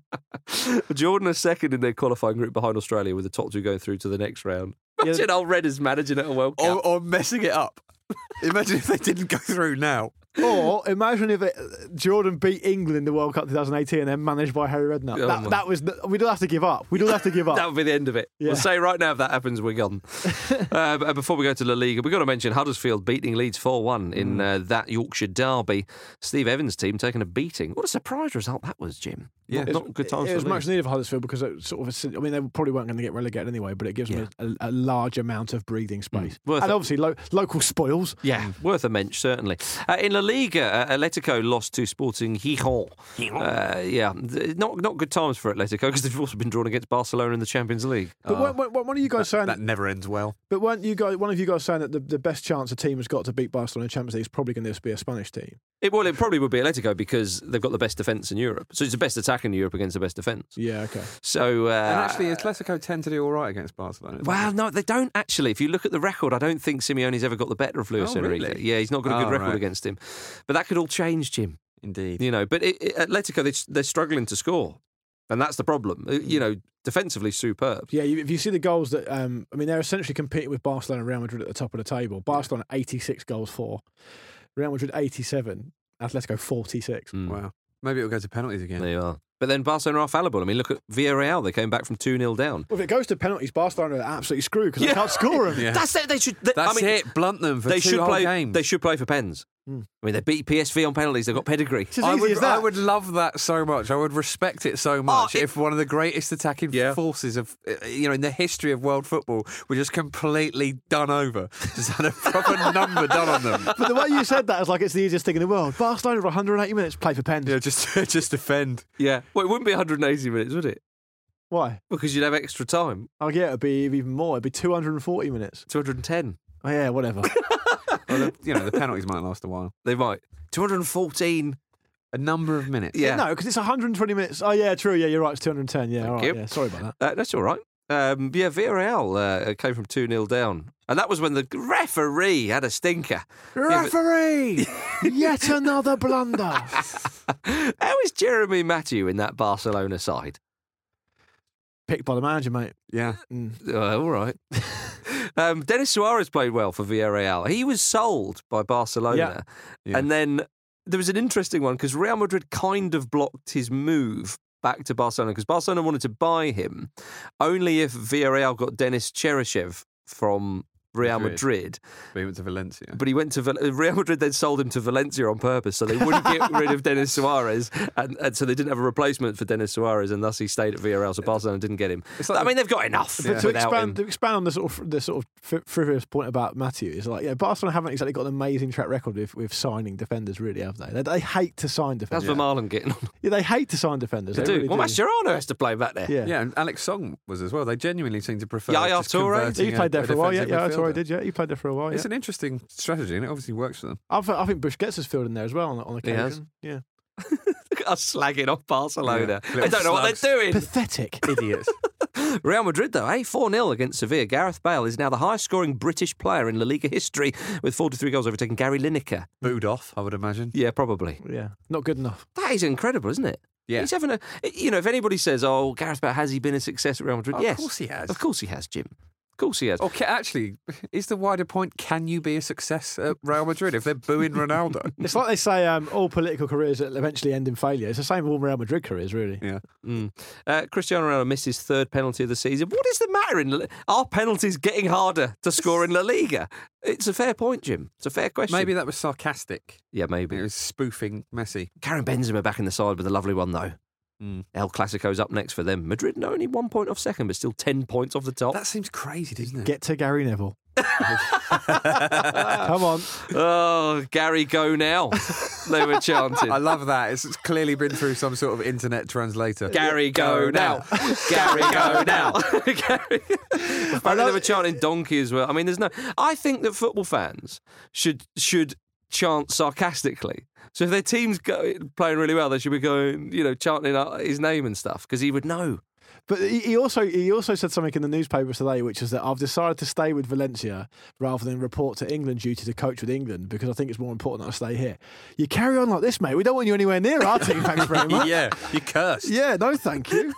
Speaker 19: Jordan are second in their qualifying group behind Australia with the top two going through to the next round. Imagine
Speaker 20: Yeah.
Speaker 19: old Red is managing at a World Cup.
Speaker 21: Or, or messing it up. Imagine if they didn't go through now.
Speaker 20: Or imagine if it, Jordan beat England in the World Cup twenty eighteen and then managed by Harry Redknapp.
Speaker 19: Oh
Speaker 20: that,
Speaker 19: my.
Speaker 20: that was the, we'd all have to give up. We'd all have to give up.
Speaker 19: That would be the end of it.
Speaker 20: Yeah.
Speaker 19: We'll say right now if that happens, we're gone. uh, but before we go to La Liga, we've got to mention Huddersfield beating Leeds four one in uh, that Yorkshire derby. Steve Evans' team taking a beating. What a surprise result that was, Jim.
Speaker 21: Yeah.
Speaker 19: Not, not good times
Speaker 20: It was
Speaker 19: for
Speaker 20: much
Speaker 19: Leeds.
Speaker 20: needed for Huddersfield because it sort of, I mean, they probably weren't going to get relegated anyway, but it gives them a, a large amount of breathing space.
Speaker 19: Worth
Speaker 20: and
Speaker 19: it.
Speaker 20: obviously, lo- local spoils.
Speaker 19: Yeah, worth a mention, certainly. Uh, in La Liga, uh, Atletico lost to Sporting Gijón. Uh, yeah, th- not not good times for Atletico because they've also been drawn against Barcelona in the Champions League.
Speaker 20: But weren't, weren't, weren't one of you guys saying
Speaker 21: That never ends well.
Speaker 20: But weren't you guys? One of you guys saying that the, the best chance a team has got to beat Barcelona in the Champions League is probably going to be a Spanish team.
Speaker 19: It, well, it probably would be Atletico because they've got the best defence in Europe. So it's the best attack in Europe against the best defence.
Speaker 20: Yeah, okay.
Speaker 19: So, uh,
Speaker 21: And actually, Atletico tend to do all right against Barcelona. don't
Speaker 19: well, no, they don't actually. If you look at the record, I don't think Simeone's ever got the better of Luis
Speaker 21: Oh,
Speaker 19: Enrique.
Speaker 21: really?
Speaker 19: Yeah, he's not got a good
Speaker 21: Oh,
Speaker 19: record
Speaker 21: right.
Speaker 19: against him. But that could all change, Jim.
Speaker 21: they? Indeed.
Speaker 19: You know, but it, it, Atletico, they, they're struggling to score. And that's the problem. Uh, You know, defensively superb.
Speaker 20: Yeah, you, if you see the goals that, um, I mean, they're essentially competing with Barcelona and Real Madrid at the top of the table. Barcelona eighty-six goals for, Real Madrid eighty-seven, Atletico forty-six.
Speaker 19: Mm.
Speaker 21: Wow. Maybe it'll go to penalties again.
Speaker 19: They are. But then Barcelona are fallible. I mean, look at Villarreal. They came back from two nil down.
Speaker 20: Well, if it goes to penalties, Barcelona are absolutely screwed because they can't score them.
Speaker 21: Yeah.
Speaker 19: That's it. They should. They,
Speaker 21: That's
Speaker 19: I mean,
Speaker 21: it. Blunt them for
Speaker 19: they
Speaker 21: two
Speaker 19: should
Speaker 21: whole
Speaker 19: play.
Speaker 21: games.
Speaker 19: They should play for pens.
Speaker 20: Mm.
Speaker 19: I mean, they beat P S V on penalties. They've got pedigree.
Speaker 20: It's as
Speaker 21: I
Speaker 20: easy
Speaker 21: would,
Speaker 20: as that.
Speaker 21: I would love that so much. I would respect it so much
Speaker 19: it-
Speaker 21: if one of the greatest attacking
Speaker 19: Yeah.
Speaker 21: forces of, uh, you know, in the history of world football were just completely done over. Just had a proper number done on them.
Speaker 20: But the way you said that is like it's the easiest thing in the world. Barcelona for one hundred eighty minutes, play for pens.
Speaker 21: Yeah, just just defend.
Speaker 19: Yeah. Well, it wouldn't be one hundred eighty minutes, would it?
Speaker 20: Why?
Speaker 19: Because you'd have extra time.
Speaker 20: Oh, yeah, it'd be even more. It'd be two hundred forty minutes.
Speaker 19: two hundred ten.
Speaker 20: Oh, yeah, whatever.
Speaker 21: Well, the, you know, the penalties might last a while.
Speaker 19: They might. two hundred fourteen.
Speaker 21: A number of minutes.
Speaker 19: Yeah.
Speaker 20: No, because it's one hundred twenty minutes. Oh, yeah, true. Yeah, you're right. It's two hundred ten. Yeah, all right.
Speaker 19: you.
Speaker 20: Yeah, sorry about that.
Speaker 19: Uh, that's all right. Um, yeah, Villarreal uh, came from two nil down. And that was when the referee had a stinker.
Speaker 20: Referee! Yet another blunder.
Speaker 19: How is Jeremy Matthew in that Barcelona side?
Speaker 20: Picked by the manager, mate.
Speaker 21: Yeah.
Speaker 20: Mm.
Speaker 19: Uh, all right. um, Denis Suarez played well for Villarreal. He was sold by Barcelona.
Speaker 21: Yeah. Yeah.
Speaker 19: And then there was an interesting one because Real Madrid kind of blocked his move back to Barcelona because Barcelona wanted to buy him only if Villarreal got Denis Cheryshev from Real Madrid.
Speaker 21: Madrid. But he went to Valencia.
Speaker 19: But he went to Val- Real Madrid, then sold him to Valencia on purpose, so they wouldn't get rid of Denis Suarez, and, and so they didn't have a replacement for Denis Suarez, and thus he stayed at Villarreal. So Barcelona didn't get him.
Speaker 21: It's like
Speaker 19: I mean, they've got enough
Speaker 20: But to
Speaker 19: without
Speaker 20: expand,
Speaker 19: him.
Speaker 20: to expand on the sort of the sort of fri- frivolous point about Matthew is like, yeah, Barcelona haven't exactly got an amazing track record with, with signing defenders, really, have they? They, they hate to sign
Speaker 19: That's
Speaker 20: defenders.
Speaker 19: Vermaelen getting on.
Speaker 20: Yeah, they hate to sign defenders.
Speaker 19: They
Speaker 20: They
Speaker 19: do.
Speaker 20: really
Speaker 19: Well,
Speaker 20: do.
Speaker 19: Mascherano has to play back there.
Speaker 20: Yeah.
Speaker 21: Yeah, and Alex Song was as well. They genuinely seem to prefer.
Speaker 19: Yaya
Speaker 21: just
Speaker 19: Toure?
Speaker 21: converting
Speaker 20: He played
Speaker 21: a-
Speaker 20: there
Speaker 21: a
Speaker 20: for a while. Yeah,
Speaker 21: defensive
Speaker 20: yeah, Toure
Speaker 21: midfielder.
Speaker 20: did. Yeah, he played there for a while.
Speaker 21: It's
Speaker 20: Yeah.
Speaker 21: an interesting strategy, and it obviously works for them.
Speaker 20: I, th- I think Busquets has filled in there as well on, on
Speaker 19: He has.
Speaker 20: occasion. Yeah.
Speaker 19: Look at us slagging off Barcelona.
Speaker 21: Yeah.
Speaker 19: They don't know what
Speaker 21: Slugs.
Speaker 19: they're doing.
Speaker 20: Pathetic.
Speaker 21: Idiots.
Speaker 19: Real Madrid, though, eh? four nil against Sevilla. Gareth Bale is now the highest-scoring British player in La Liga history with forty-three goals, overtaking Gary Lineker.
Speaker 21: Booed off, I would imagine.
Speaker 19: Yeah, probably.
Speaker 20: Yeah, not good enough.
Speaker 19: That is incredible, isn't it?
Speaker 21: Yeah.
Speaker 19: He's having a... You know, if anybody says, oh, Gareth Bale, has he been a success at Real Madrid?
Speaker 21: Oh,
Speaker 19: yes.
Speaker 21: Of course he has.
Speaker 19: Of course he has, Jim. Of course he has.
Speaker 21: Okay, actually, is the wider point, can you be a success at Real Madrid if they're booing Ronaldo?
Speaker 20: It's like they say um, all political careers eventually end in failure. It's the same with all Real Madrid careers, really.
Speaker 21: Yeah.
Speaker 19: Mm. Uh, Cristiano Ronaldo missed his third penalty of the season. What is the matter? In La- Are penalties getting harder to score in La Liga? It's a fair point, Jim. It's a fair question.
Speaker 21: Maybe that was sarcastic.
Speaker 19: Yeah, maybe.
Speaker 21: It was spoofing Messi.
Speaker 19: Karim Benzema back in the side with a lovely one, though.
Speaker 21: Mm.
Speaker 19: El Clasico's up next for them. Madrid only one point off second, but still ten points off the top.
Speaker 21: That seems crazy, doesn't it?
Speaker 20: Get to Gary Neville. Come on.
Speaker 19: Oh, Gary, go now. They were chanting.
Speaker 21: I love that. It's clearly been through some sort of internet translator.
Speaker 19: Gary, go, go now. now. Gary, go now. Gary. Apparently they were chanting donkey as well. I mean, there's no... I think that football fans should should chant sarcastically. So if their team's go, playing really well, they should be going, you know, chanting his name and stuff, because he would know.
Speaker 20: But he also he also said something in the newspaper today, which is that I've decided to stay with Valencia rather than report to England duty to coach with England, because I think it's more important that I stay here. You carry on like this, mate. We don't want you anywhere near our team, thanks very much.
Speaker 21: Yeah, you cursed.
Speaker 20: Yeah, no thank you.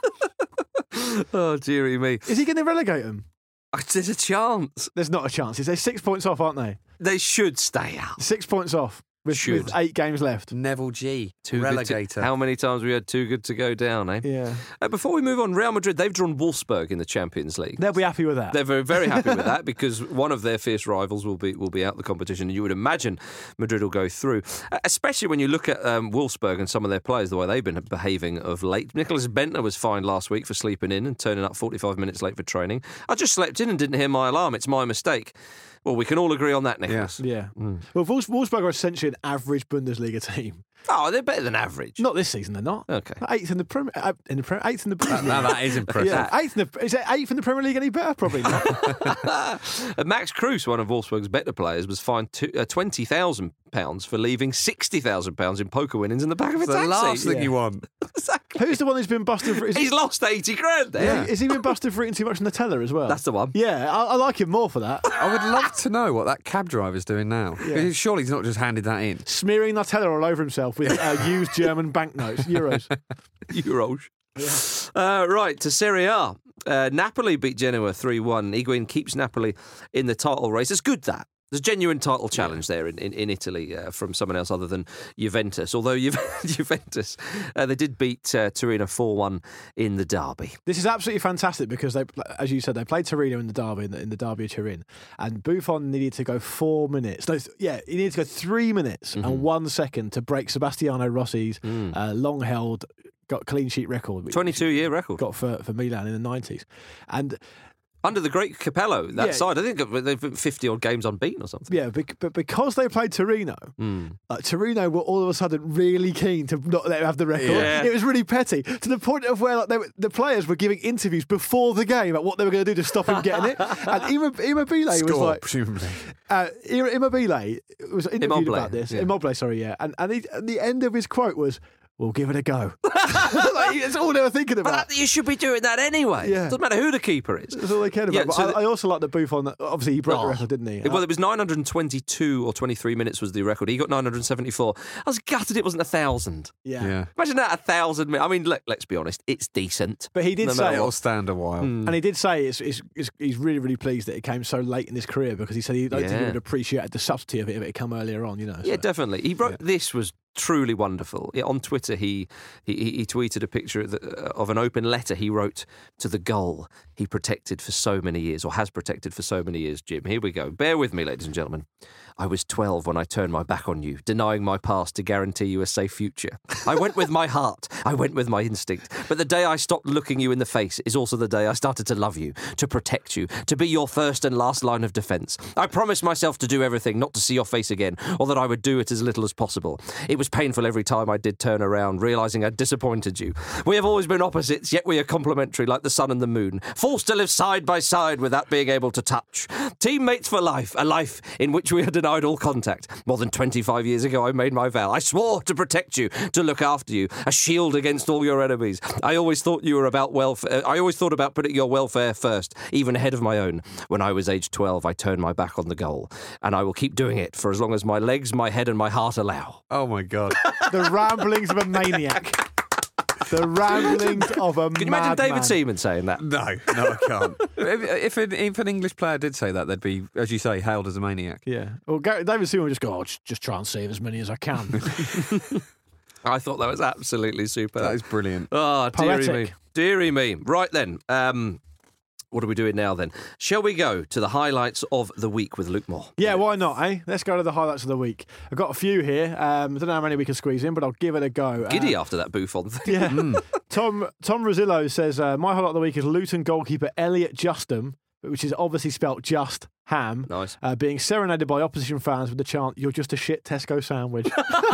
Speaker 19: Oh, dearie me.
Speaker 20: Is he going to relegate them?
Speaker 19: There's a chance.
Speaker 20: There's not a chance. They're six points off, aren't they?
Speaker 19: They should stay out.
Speaker 20: Six points off. With, with eight games left.
Speaker 21: Neville G,
Speaker 19: too
Speaker 21: relegator.
Speaker 19: To, how many times we had too good to go down, eh?
Speaker 20: Yeah.
Speaker 19: Uh, before we move on, Real Madrid, they've drawn Wolfsburg in the Champions League.
Speaker 20: They'll be happy with that.
Speaker 19: They're very, very happy with that, because one of their fierce rivals will be will be out the competition, and you would imagine Madrid will go through. Uh, especially when you look at um, Wolfsburg and some of their players, the way they've been behaving of late. Nicholas Bentner was fined last week for sleeping in and turning up forty-five minutes late for training. I just slept in and didn't hear my alarm. It's my mistake. Well, we can all agree on that, Nicholas.
Speaker 20: Yeah. yeah. Mm. Well, Wolfsburg are essentially an average Bundesliga team.
Speaker 19: Oh, they're better than average.
Speaker 20: Not this season, they're not.
Speaker 19: Okay.
Speaker 20: Eighth in the Premier uh, in the Premier eighth in the Bundesliga.
Speaker 21: Now that is impressive.
Speaker 20: Yeah, eighth in the, is it eighth in the Premier League any better? Probably not.
Speaker 19: Max Kruse, one of Wolfsburg's better players, was fined two, uh, twenty thousand pounds for leaving sixty thousand pounds in poker winnings in the back of a
Speaker 21: It's
Speaker 19: taxi.
Speaker 21: the last thing yeah. you want.
Speaker 19: Exactly.
Speaker 20: Who's the one who's been busted for? Is
Speaker 19: He's
Speaker 20: he,
Speaker 19: lost eighty grand there.
Speaker 20: Yeah. Is he been busted for eating too much Nutella as well?
Speaker 19: That's the one.
Speaker 20: Yeah, I, I like him more for that.
Speaker 21: I would love to know what that cab driver's doing now. Yeah. Surely he's not just handed that in.
Speaker 20: Smearing Nutella all over himself with uh, used German banknotes, euros.
Speaker 19: Euros.
Speaker 20: Yeah.
Speaker 19: Uh, right, to Serie A. Uh, Napoli beat Genoa three one. Higuain keeps Napoli in the title race. It's good, that. There's a genuine title challenge there in, in, in Italy uh, from someone else other than Juventus. Although Ju- Juventus, uh, they did beat uh, Torino four one in the derby.
Speaker 20: This is absolutely fantastic because, they, as you said, they played Torino in the derby, in the, in the derby of Turin. And Buffon needed to go four minutes. No, yeah, he needed to go three minutes mm-hmm. and one second to break Sebastiano Rossi's mm. uh, long-held got clean sheet record.
Speaker 19: twenty-two-year record.
Speaker 20: Got for, for Milan in the nineties. And...
Speaker 19: under the great Capello, that
Speaker 20: yeah.
Speaker 19: side, I think they've been fifty-odd games unbeaten or something.
Speaker 20: Yeah, but because they played Torino,
Speaker 19: mm.
Speaker 20: uh, Torino were all of a sudden really keen to not let them have the record.
Speaker 19: Yeah.
Speaker 20: It was really petty, to the point of where like, they were, the players were giving interviews before the game about what they were going to do to stop him getting it. And Immobile was
Speaker 21: Score,
Speaker 20: like...
Speaker 21: presumably.
Speaker 20: Uh, Immobile was interviewed
Speaker 19: Immobile,
Speaker 20: about this.
Speaker 19: yeah.
Speaker 20: Immobile, sorry, yeah. And, and, he, and the end of his quote was... we'll give it a go. Like, that's all they were thinking about.
Speaker 19: But you should be doing that anyway.
Speaker 20: Yeah.
Speaker 19: Doesn't matter who the keeper is.
Speaker 20: That's all they cared about.
Speaker 19: Yeah,
Speaker 20: but
Speaker 19: so
Speaker 20: I,
Speaker 19: the,
Speaker 20: I also like the Buffon. That, obviously, he broke
Speaker 19: oh,
Speaker 20: the record, didn't he?
Speaker 19: Well, it was nine hundred twenty-two or twenty-three minutes was the record. He got nine hundred seventy-four. I was gutted it wasn't a thousand.
Speaker 20: Yeah.
Speaker 21: yeah.
Speaker 19: Imagine that, a thousand minutes. I mean, let, let's be honest, it's decent.
Speaker 20: But he did
Speaker 19: no
Speaker 20: say...
Speaker 21: it'll stand a while.
Speaker 20: Mm. And he did say it's, it's, it's, he's really, really pleased that it came so late in his career, because he said he, yeah. he would appreciate the subtlety of it if it had come earlier on, you know.
Speaker 19: Yeah,
Speaker 20: so.
Speaker 19: definitely. He wrote,
Speaker 20: yeah.
Speaker 19: this was truly wonderful. Yeah, on Twitter, he, he he tweeted a picture of, the, of an open letter he wrote to the goal he protected for so many years, or has protected for so many years, Jim. Here we go. Bear with me, ladies and gentlemen. I was twelve when I turned my back on you, denying my past to guarantee you a safe future. I went with my heart. I went with my instinct. But the day I stopped looking you in the face is also the day I started to love you, to protect you, to be your first and last line of defence. I promised myself to do everything, not to see your face again, or that I would do it as little as possible. It was was painful every time I did turn around, realising I'd disappointed you. We have always been opposites, yet we are complementary like the sun and the moon, forced to live side by side without being able to touch. Teammates for life, a life in which we are denied all contact. More than twenty-five years ago, I made my vow. I swore to protect you, to look after you, a shield against all your enemies. I always thought you were about welfare. I always thought about putting your welfare first, even ahead of my own. When I was age twelve, I turned my back on the goal, and I will keep doing it for as long as my legs, my head, and my heart allow.
Speaker 21: Oh my God!
Speaker 20: The ramblings of a maniac. The ramblings of a
Speaker 19: Can you imagine David man. Seaman saying that?
Speaker 21: No, no, I can't. if, if, an, if an English player did say that, they'd be, as you say, hailed as a maniac.
Speaker 20: Yeah. Well, David Seaman would just go, oh, just, just try and save as many as I can.
Speaker 19: I thought that was absolutely super.
Speaker 21: That is brilliant.
Speaker 19: Oh, dearie
Speaker 20: Poetic.
Speaker 19: me. Dearie me. Right then. Um, what are we doing now then? Shall we go to the highlights of the week with Luke Moore?
Speaker 20: Yeah, why not, eh? Let's go to the highlights of the week. I've got a few here. Um, I don't know how many we can squeeze in, but I'll give it a go.
Speaker 19: Giddy
Speaker 20: uh,
Speaker 19: after that Buffon thing.
Speaker 20: Yeah. Mm. Tom Tom Rosillo says, uh, my highlight of the week is Luton goalkeeper Elliot Justham, which is obviously spelt just ham,
Speaker 19: nice.
Speaker 20: uh, being serenaded by opposition fans with the chant, "You're just a shit Tesco sandwich."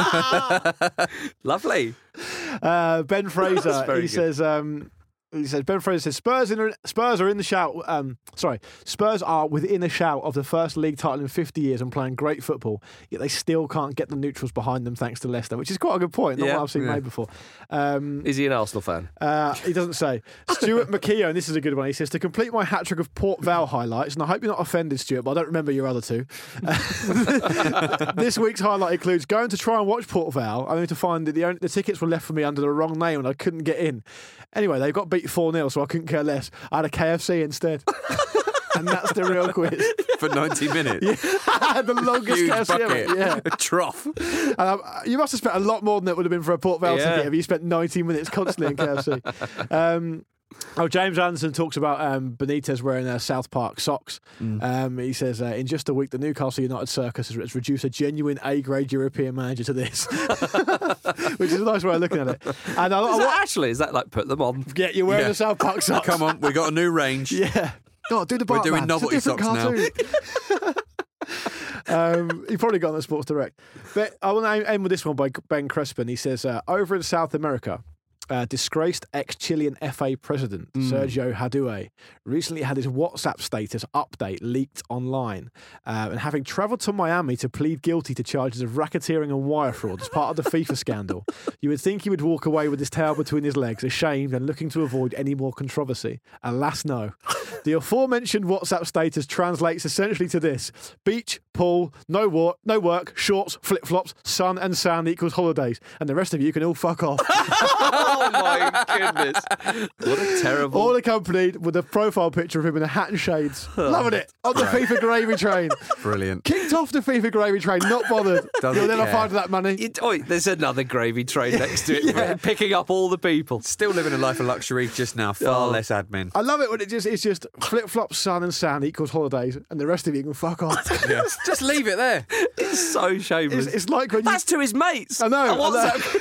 Speaker 19: Lovely.
Speaker 20: Uh, Ben Fraser, he
Speaker 19: good.
Speaker 20: says... Um, He says, Ben Fraser says, Spurs, in, Spurs are in the shout, um, sorry, Spurs are within a shout of the first league title in fifty years and playing great football, yet they still can't get the neutrals behind them thanks to Leicester, which is quite a good point, not
Speaker 19: Yeah,
Speaker 20: what I've seen
Speaker 19: yeah.
Speaker 20: made before. Um,
Speaker 19: Is he an Arsenal fan?
Speaker 20: uh, he doesn't say. Stuart McKeown, this is a good one, he says, to complete my hat-trick of Port Vale highlights, and I hope you're not offended, Stuart, but I don't remember your other two. This week's highlight includes going to try and watch Port Vale, only to find that the, only, the tickets were left for me under the wrong name and I couldn't get in. Anyway, they got beat four nil, so I couldn't care less. I had a K F C instead. And that's the real quiz.
Speaker 21: For ninety minutes?
Speaker 20: Yeah. The longest
Speaker 21: Huge
Speaker 20: K F C
Speaker 21: bucket.
Speaker 20: ever. Yeah.
Speaker 21: A trough.
Speaker 20: Um, you must have spent a lot more than it would have been for a Port Vale
Speaker 19: Yeah.
Speaker 20: ticket if you spent ninety minutes constantly in K F C. Um, Oh, James Anderson talks about um, Benitez wearing uh, South Park socks.
Speaker 21: Mm.
Speaker 20: Um, he says, uh, in just a week, the Newcastle United circus has, has reduced a genuine A-grade European manager to this. Which is a nice way of looking at it. And I,
Speaker 19: Is
Speaker 20: I,
Speaker 19: that actually, is that like put them on?
Speaker 20: Yeah, you're wearing
Speaker 21: Yeah.
Speaker 20: the South Park socks.
Speaker 21: Come on, we got a new range.
Speaker 20: Yeah. God, do the
Speaker 21: We're
Speaker 20: Bartman.
Speaker 21: doing
Speaker 20: It's a
Speaker 21: novelty
Speaker 20: different
Speaker 21: socks
Speaker 20: cartoon. um, he probably got on the Sports Direct. But I want to end with this one by Ben Crespin. He says, uh, over in South America, Uh, disgraced ex-Chilean F A president
Speaker 21: Mm.
Speaker 20: Sergio Hadue recently had his WhatsApp status update leaked online, uh, and having travelled to Miami to plead guilty to charges of racketeering and wire fraud as part of the FIFA scandal, you would think he would walk away with his tail between his legs, ashamed and looking to avoid any more controversy. Alas, no. The aforementioned WhatsApp status translates essentially to this: beach, pool, no work, no work, shorts, flip-flops, sun and sand equals holidays, and the rest of you can all fuck off.
Speaker 19: Oh my goodness. What a terrible...
Speaker 20: All accompanied with a profile picture of him in a hat and shades. Loving it. On the
Speaker 21: Right.
Speaker 20: FIFA gravy train.
Speaker 21: Brilliant.
Speaker 20: Kicked off the FIFA gravy train, not bothered.
Speaker 21: Doesn't
Speaker 20: You'll never
Speaker 21: care.
Speaker 20: find that money.
Speaker 19: It- oi, there's another gravy train next to it,
Speaker 20: Yeah.
Speaker 19: picking up all the people.
Speaker 21: Still living a life of luxury, just now far
Speaker 19: Oh.
Speaker 21: less admin.
Speaker 20: I love it when it just it's just flip-flops, sun and sand equals holidays, and the rest of you can fuck off.
Speaker 21: Yeah. Just leave it there.
Speaker 19: It's so shameless.
Speaker 20: It's, it's like when you...
Speaker 19: That's to his mates.
Speaker 20: I know,
Speaker 19: A
Speaker 20: I know.
Speaker 19: WhatsApp-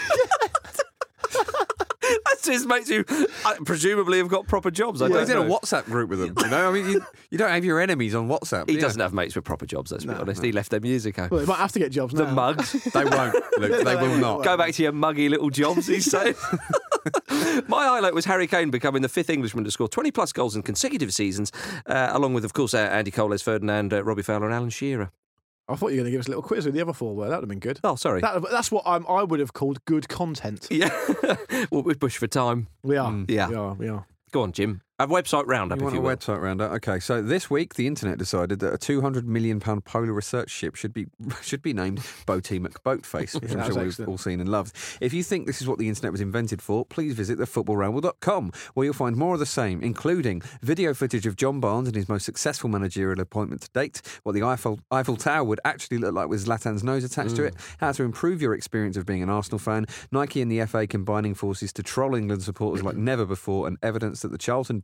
Speaker 19: That's to his mates who uh, presumably have got proper jobs. I
Speaker 21: Well,
Speaker 19: don't
Speaker 21: he's in a
Speaker 19: know.
Speaker 21: WhatsApp group with them. You know, I mean, you, you don't have your enemies on WhatsApp.
Speaker 19: He
Speaker 21: do you?
Speaker 19: doesn't have mates with proper jobs, let's be
Speaker 20: No,
Speaker 19: honest.
Speaker 20: no.
Speaker 19: He left their music out.
Speaker 20: Well, they might have to get jobs now.
Speaker 19: The mugs.
Speaker 21: They won't, Luke. They will not.
Speaker 19: Go back to your muggy little jobs, he's saying. My highlight was Harry Kane becoming the fifth Englishman to score twenty plus goals in consecutive seasons, uh, along with, of course, uh, Andy Cole, Les Ferdinand, uh, Robbie Fowler and Alan Shearer.
Speaker 20: I thought you were going to give us a little quiz with the other four. Well, that would have been good.
Speaker 19: Oh, sorry.
Speaker 20: That, that's what I'm, I would have called good content.
Speaker 19: Yeah. Well, we push for time.
Speaker 20: We are.
Speaker 21: Mm.
Speaker 19: Yeah.
Speaker 20: We are. We are.
Speaker 19: Go on, Jim. A website roundup,
Speaker 21: You
Speaker 19: if
Speaker 21: want
Speaker 19: you
Speaker 21: a
Speaker 19: will.
Speaker 21: website roundup? Okay, so this week the internet decided that a two hundred million pound polar research ship should be should be named Boaty McBoatface, which
Speaker 20: Yeah,
Speaker 21: I'm
Speaker 20: that was
Speaker 21: sure we've
Speaker 20: excellent.
Speaker 21: all seen and loved. If you think this is what the internet was invented for, please visit the football ramble dot com, where you'll find more of the same, including video footage of John Barnes and his most successful managerial appointment to date, what the Eiffel, Eiffel Tower would actually look like with Zlatan's nose attached to it, how to improve your experience of being an Arsenal fan, Nike and the F A combining forces to troll England supporters like never before, and evidence that the Charlton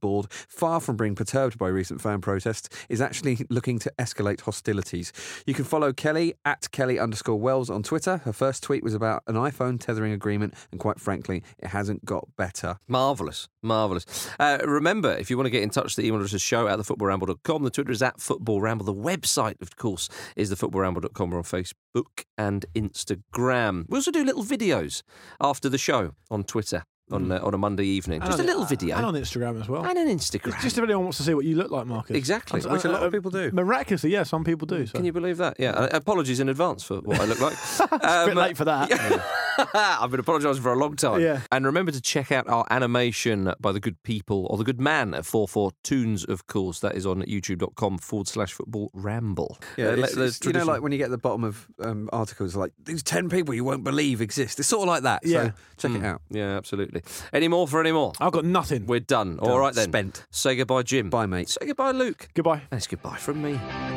Speaker 21: board, far from being perturbed by recent fan protests, is actually looking to escalate hostilities. You can follow Kelly at Kelly underscore Wells on Twitter. Her first tweet was about an iPhone tethering agreement, and quite frankly, it hasn't got better.
Speaker 19: Marvellous, marvellous. Uh, remember, if you want to get in touch, the email address is show at the football ramble dot com. The Twitter is at football ramble. The website, of course, is the football ramble dot com. We're on Facebook and Instagram. We also do little videos after the show on Twitter. On, uh, on a Monday evening.
Speaker 20: And
Speaker 19: Just
Speaker 20: on-
Speaker 19: a little video.
Speaker 20: And on Instagram as well.
Speaker 19: And on Instagram.
Speaker 20: Just if anyone wants to see what you look like, Marcus.
Speaker 19: Exactly,
Speaker 20: And,
Speaker 19: which a lot
Speaker 20: uh,
Speaker 19: of people do.
Speaker 20: Miraculously, yeah, some people do. So.
Speaker 19: Can you believe that? Yeah. Uh, apologies in advance for what I look like.
Speaker 20: It's a bit late for that.
Speaker 19: I've been apologising for a long time.
Speaker 20: Yeah.
Speaker 19: And remember to check out our animation by the good people, or the good man at four four Toons, of course. That is on youtube.com forward slash football ramble.
Speaker 21: Yeah,
Speaker 19: Uh,
Speaker 21: it's,
Speaker 19: le- the
Speaker 21: it's, you know,
Speaker 19: tradition-
Speaker 21: like when you get at the bottom of um, articles like, these ten people you won't believe exist. It's sort of like that.
Speaker 20: Yeah.
Speaker 21: So check it
Speaker 19: Mm.
Speaker 21: out.
Speaker 19: Yeah, absolutely. Any more for any more?
Speaker 20: I've got nothing.
Speaker 19: We're done.
Speaker 21: Done.
Speaker 19: All right then.
Speaker 21: Spent.
Speaker 19: Say goodbye, Jim.
Speaker 21: Bye, mate.
Speaker 19: Say goodbye, Luke.
Speaker 20: Goodbye.
Speaker 19: And it's goodbye from me.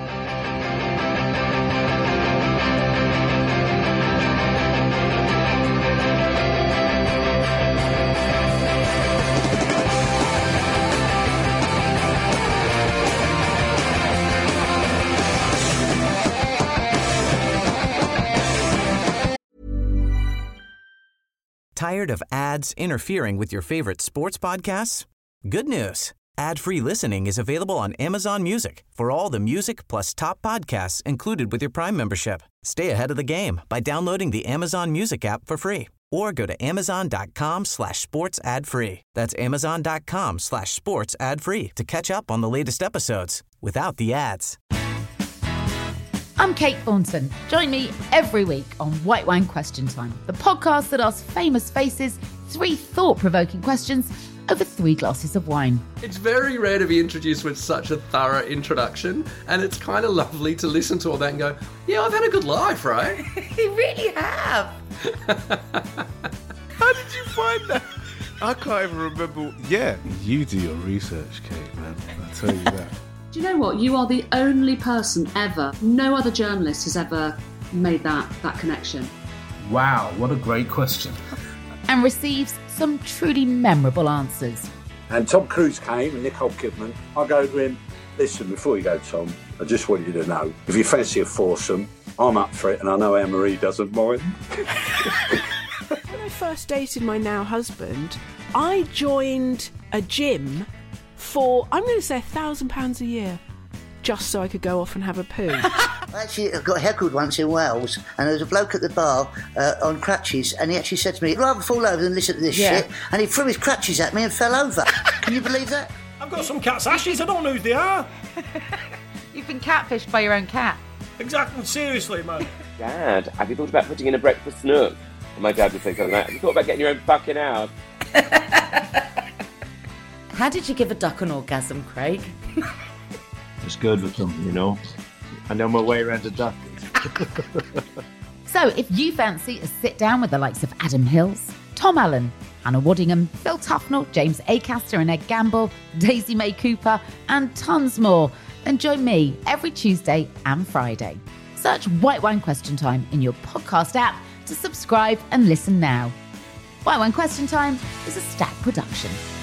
Speaker 6: Tired of ads interfering with your favorite sports podcasts? Good news. Ad-free listening is available on Amazon Music for all the music plus top podcasts included with your Prime membership. Stay ahead of the game by downloading the Amazon Music app for free or go to amazon.com slash sports ad free. That's amazon.com slash sports ad free to catch up on the latest episodes without the ads.
Speaker 7: I'm Kate Thornton. Join me every week on White Wine Question Time, the podcast that asks famous faces three thought-provoking questions over three glasses of wine.
Speaker 8: It's very rare to be introduced with such a thorough introduction, and it's kind of lovely to listen to all that and go, yeah, I've had a good life, right?
Speaker 17: You really have.
Speaker 9: How did you find that? I can't even remember. Yeah, you do your research, Kate, man. I tell you that.
Speaker 10: Do you know what? You are the only person ever, no other journalist has ever made that, that connection.
Speaker 11: Wow, what a great question.
Speaker 7: And receives some truly memorable answers.
Speaker 12: And Tom Cruise came and Nicole Kidman. I go to him, listen, before you go, Tom, I just want you to know, if you fancy a foursome, I'm up for it, and I know Anne-Marie doesn't mind.
Speaker 13: When I first dated my now husband, I joined a gym for, I'm going to say, a thousand pounds a year, just so I could go off and have a poo.
Speaker 14: I actually got heckled once in Wales, and there was a bloke at the bar uh, on crutches, and he actually said to me, I'd rather fall over than listen to this
Speaker 15: Yeah.
Speaker 14: shit, and he threw his crutches at me and fell over. Can you believe that?
Speaker 15: I've got some cat's ashes, I don't know who they are.
Speaker 7: You've been catfished by your own cat.
Speaker 15: Exactly, seriously, man.
Speaker 16: Dad, have you thought about putting in a breakfast nook? And my dad would say something like that. Have you thought about getting your own fucking house?
Speaker 17: How did you give a duck an orgasm, Craig?
Speaker 18: It's good with them, you know. I know my way around a duck.
Speaker 7: So if you fancy a sit down with the likes of Adam Hills, Tom Allen, Hannah Waddingham, Phil Tufnell, James Acaster and Ed Gamble, Daisy May Cooper, and tons more, then join me every Tuesday and Friday. Search White Wine Question Time in your podcast app to subscribe and listen now. White Wine Question Time is a Stack production.